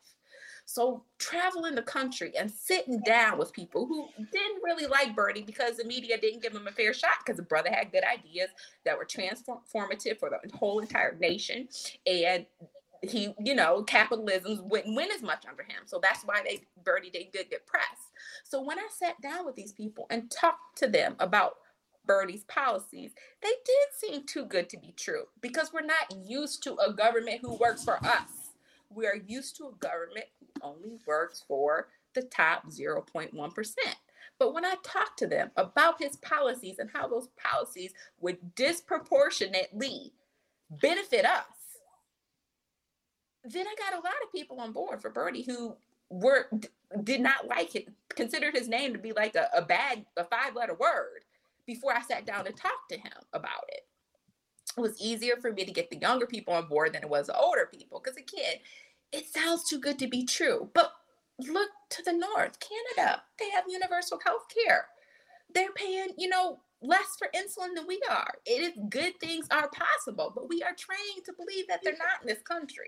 So traveling the country and sitting down with people who didn't really like Bernie because the media didn't give him a fair shot, because the brother had good ideas that were transformative for the whole entire nation. And he, capitalism wouldn't win as much under him. So that's why Bernie didn't get press. So when I sat down with these people and talked to them about Bernie's policies, they did seem too good to be true, because we're not used to a government who works for us. We are used to a government who only works for the top 0.1%. But when I talked to them about his policies and how those policies would disproportionately benefit us, then I got a lot of people on board for Bernie who were did not like it, considered his name to be like a 5-letter word before I sat down and talked to him about it. It was easier for me to get the younger people on board than it was the older people. Because again, it sounds too good to be true. But look to the north, Canada, they have universal health care. They're paying, less for insulin than we are. It is good things are possible, but we are trained to believe that they're not in this country.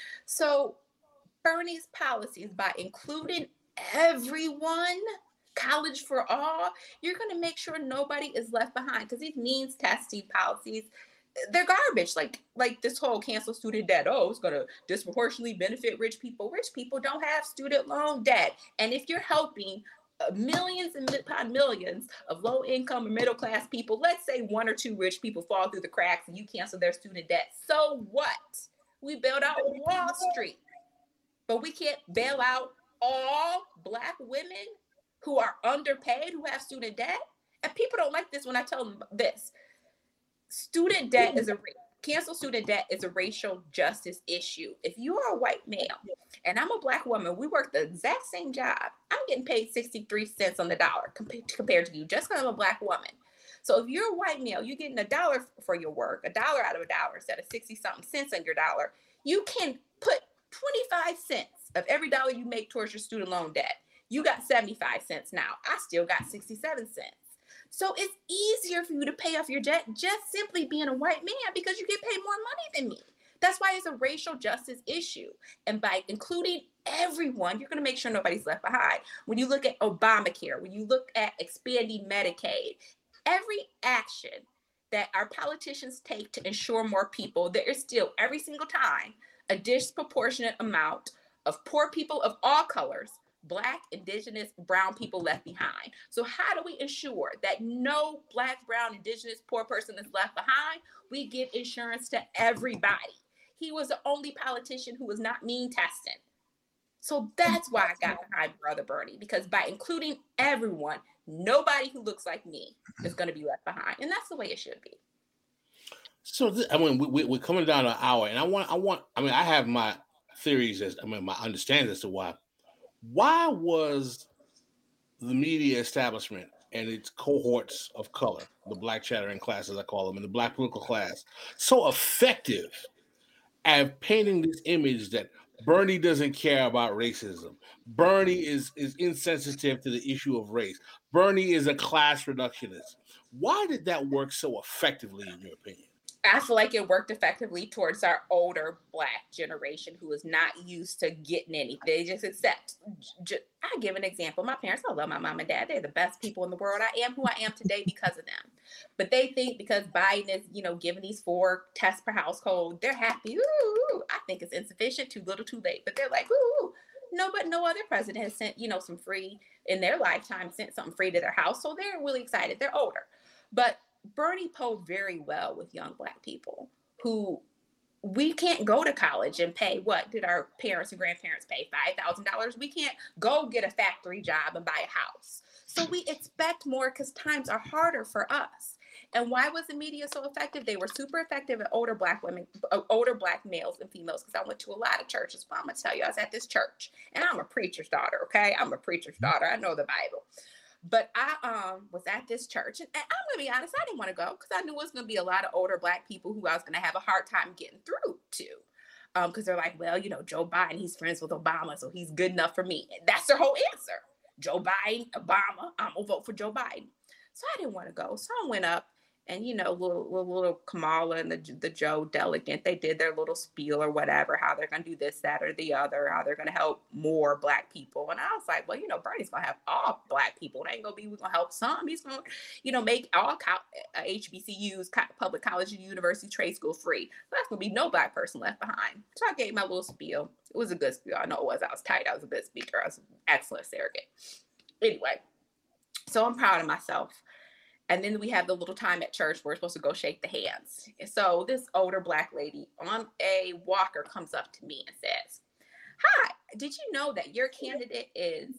So Bernie's policies, by including everyone, college for all, you're going to make sure nobody is left behind, because these means testing policies, they're garbage. Like this whole cancel student debt. Oh, it's going to disproportionately benefit rich people. Rich people don't have student loan debt. And if you're helping millions and millions of low income or middle class people, let's say 1 or 2 rich people fall through the cracks and you cancel their student debt, so what? We bailed out Wall Street, but we can't bail out all Black women who are underpaid, who have student debt. And people don't like this when I tell them this. Student debt is cancel student debt is a racial justice issue. If you are a white male and I'm a Black woman, we work the exact same job. I'm getting paid 63 cents on the dollar compared to you, just because I'm a Black woman. So if you're a white male, you're getting $1 for your work, $1 out of $1 instead of 60-something cents on your dollar. You can put 25 cents of every dollar you make towards your student loan debt. You got 75 cents now. I still got 67 cents. So it's easier for you to pay off your debt just simply being a white man, because you get paid more money than me. That's why it's a racial justice issue. And by including everyone, you're going to make sure nobody's left behind. When you look at Obamacare, when you look at expanding Medicaid, every action that our politicians take to ensure more people, there is still every single time a disproportionate amount of poor people of all colors, Black, Indigenous, brown people left behind. So how do we ensure that no Black, brown, Indigenous, poor person is left behind? We give insurance to everybody. He was the only politician who was not mean testing. So that's why I got behind Brother Bernie, because by including everyone, nobody who looks like me is going to be left behind. And that's the way it should be. So, we're coming down to an hour, and I have my theories my understanding as to why was the media establishment and its cohorts of color, the Black chattering class, as I call them, and the Black political class, so effective at painting this image that Bernie doesn't care about racism. Bernie is insensitive to the issue of race. Bernie is a class reductionist. Why did that work so effectively, in your opinion? I feel like it worked effectively towards our older Black generation who is not used to getting anything. They just accept. I give an example. My parents, I love my mom and dad. They're the best people in the world. I am who I am today because of them. But they think because Biden is, giving these 4 tests per household, they're happy. Ooh, I think it's insufficient, too little, too late. But they're like, ooh. No, but no other president has sent, some free in their lifetime, sent something free to their house. So they're really excited. They're older. But Bernie posed very well with young Black people who we can't go to college and pay. What did our parents and grandparents pay? $5,000. We can't go get a factory job and buy a house. So we expect more because times are harder for us. And why was the media so effective? They were super effective at older Black women, older Black males and females, because I went to a lot of churches. But I'm going to tell you, I was at this church, and I'm a preacher's daughter, okay? I'm a preacher's daughter. I know the Bible. But I was at this church, and I'm going to be honest, I didn't want to go because I knew it was going to be a lot of older Black people who I was going to have a hard time getting through to. Because they're like, well, Joe Biden, he's friends with Obama, so he's good enough for me. That's their whole answer. Joe Biden, Obama, I'm going to vote for Joe Biden. So I didn't want to go. So I went up, and, little Kamala and the Joe delegate, they did their little spiel or whatever, how they're going to do this, that, or the other, how they're going to help more Black people. And I was like, well, Bernie's going to have all Black people. It ain't going to be, we're going to help some. He's going to, make all HBCUs, public colleges and university trade school free. But that's going to be no Black person left behind. So I gave my little spiel. It was a good spiel. I know it was. I was tight. I was a good speaker. I was an excellent surrogate. Anyway, so I'm proud of myself. And then we have the little time at church where we're supposed to go shake the hands. So this older Black lady on a walker comes up to me and says, hi, did you know that your candidate is,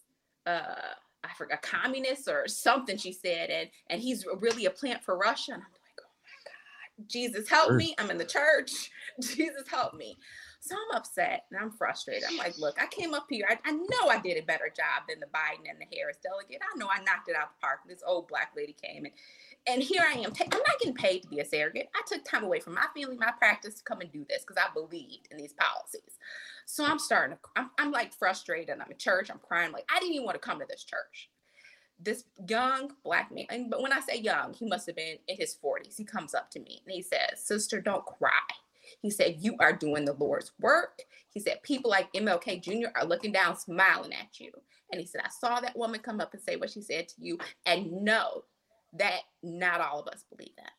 I forgot, a communist or something, she said, and he's really a plant for Russia? And I'm like, oh my God, Jesus help me. I'm in the church. Jesus help me. So I'm upset and I'm frustrated. I'm like, look, I came up here. I know I did a better job than the Biden and the Harris delegate. I know I knocked it out the park. This old Black lady came and here I am. I'm not getting paid to be a surrogate. I took time away from my family, my practice to come and do this because I believed in these policies. So I'm like frustrated. I'm at church. I'm crying. Like, I didn't even want to come to this church. This young Black man, but when I say young, he must have been in his 40s. He comes up to me and he says, sister, don't cry. He said, you are doing the Lord's work. He said, people like MLK Jr. are looking down, smiling at you. And he said, I saw that woman come up and say what she said to you and know that not all of us believe that.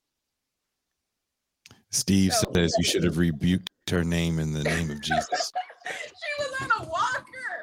Steve says you should have rebuked her name in the name of Jesus. She was on a walker.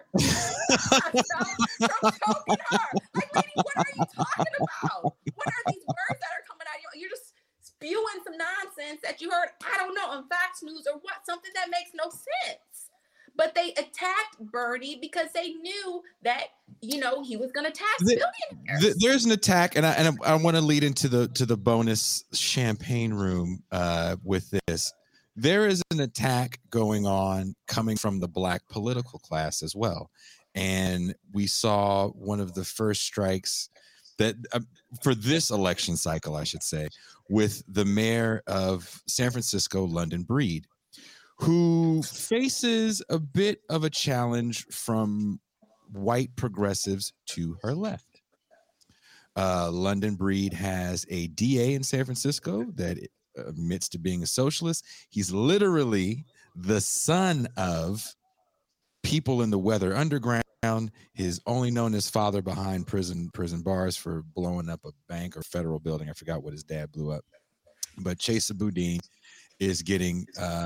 I'm choking her. Like, lady, what are you talking about? What are these words that are coming out of you? You're just spewing some nonsense that you heard, I don't know, on Fox News or what, something that makes no sense. But they attacked Bernie because they knew that, you know, he was going to tax billionaires. There's an attack, and I want to lead into the bonus champagne room with this. There is an attack going on coming from the Black political class as well. And we saw one of the first strikes that for this election cycle, I should say, with the mayor of San Francisco, London Breed, who faces a bit of a challenge from white progressives to her left. London Breed has a DA in San Francisco that admits to being a socialist. He's literally the son of people in the Weather Underground. His only known his father behind prison bars for blowing up a bank or federal building. I forgot what his dad blew up. But Chesa Boudin is getting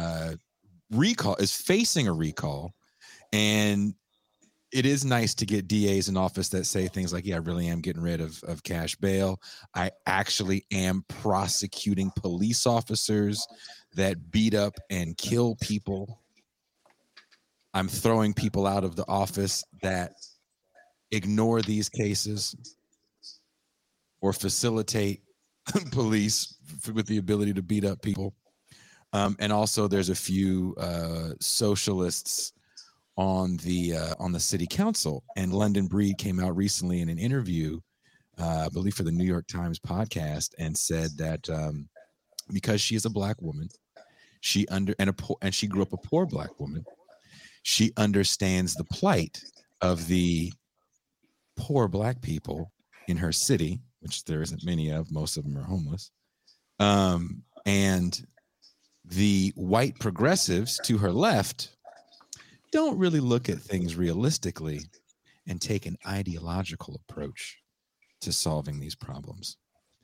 facing a recall. And it is nice to get DAs in office that say things like, yeah, I really am getting rid of cash bail. I actually am prosecuting police officers that beat up and kill people. I'm throwing people out of the office that ignore these cases or facilitate police with the ability to beat up people. And also there's a few socialists on the city council, and London Breed came out recently in an interview, I believe for the New York Times podcast, and said that because she is a Black woman, and she grew up a poor Black woman, she understands the plight of the poor Black people in her city, which there isn't many of. Most of them are homeless. And the white progressives to her left don't really look at things realistically and take an ideological approach to solving these problems.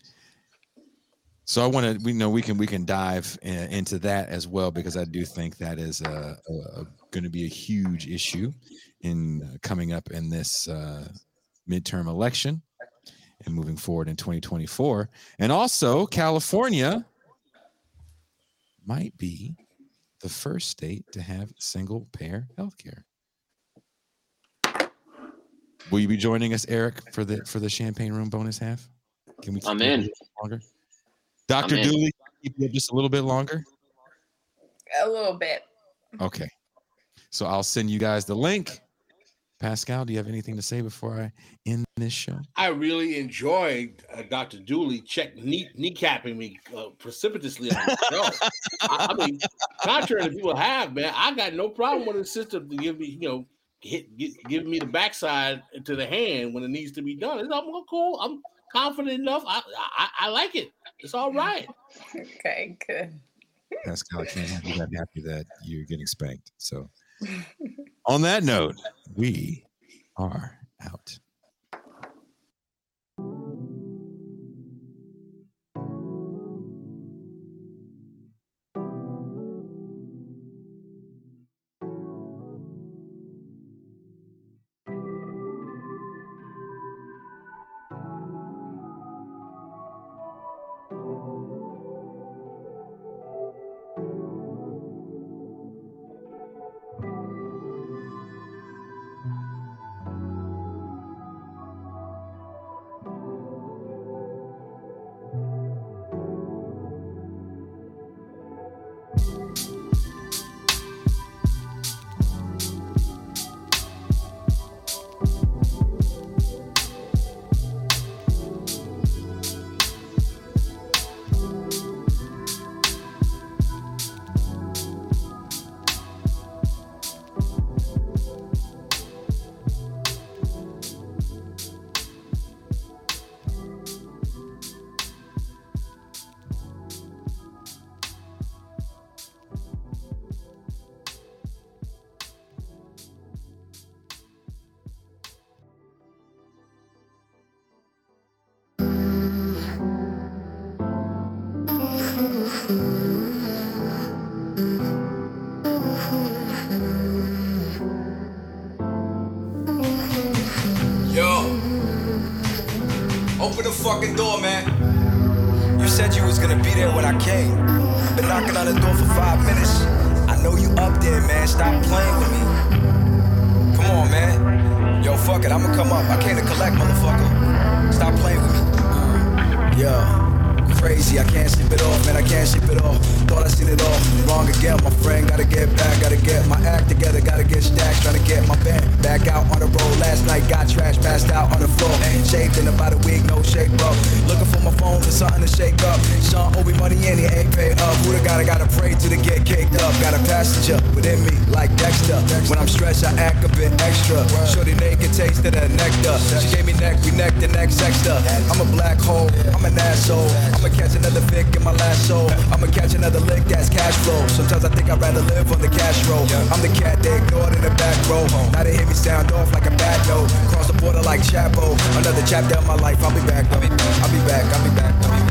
So we can dive into that as well, because I do think that is going to be a huge issue in coming up in this midterm election and moving forward in 2024. And also California might be the first state to have single payer healthcare. Will you be joining us, Eric, for the Champagne Room bonus half? Can we? I'm in. Longer? Dr. Dooley, keep you up just a little bit longer? A little bit. Okay. So I'll send you guys the link. Pascal, do you have anything to say before I end this show? I really enjoyed Dr. Dooley kneecapping me precipitously on the show. I mean, contrary to people have, man, I got no problem with a sister to give me, giving me the backside to the hand when it needs to be done. I'm cool. I'm confident enough. I like it. It's all right. Okay, good. Pascal, I can't have you that happy that you're getting spanked. So on that note, we are out. Yo, open the fucking door, man. You said you was gonna be there when I came. Been knocking on the door for 5 minutes. I know you up there, man. Stop playing with me. Come on, man. Yo, fuck it. I'ma come up. I came to collect, motherfucker. Stop playing with me. Yo. Crazy, I can't sleep it off, man, I can't sleep it off. Thought I seen it all, wrong again, my friend. Gotta get back, gotta get my act together, gotta get stacked. Trying to get my band back out on the road. Last night got trashed, passed out on the floor. Shaved in about a week, no shape up. Looking for my phone for something to shake up. Sean owe me money and he ain't paid up. Who the gotta pray to the get caked up. Got a passenger within me like Dexter. When I'm stressed, I act a bit extra. Shorty naked, tasted that nectar. She gave me neck, we neck the next extra. I'm a black hole, I'm an asshole. I'ma catch another Vic in my lasso. I'ma catch another lick, that's cash flow. Sometimes I think I'd rather live on the cash roll. I'm the cat they ignored in the back row. Now they hear me sound off like a bad note. Cross the border like Chapo. Another chapter of my life, I'll be back, I'll be back, I'll be back, I'll be back.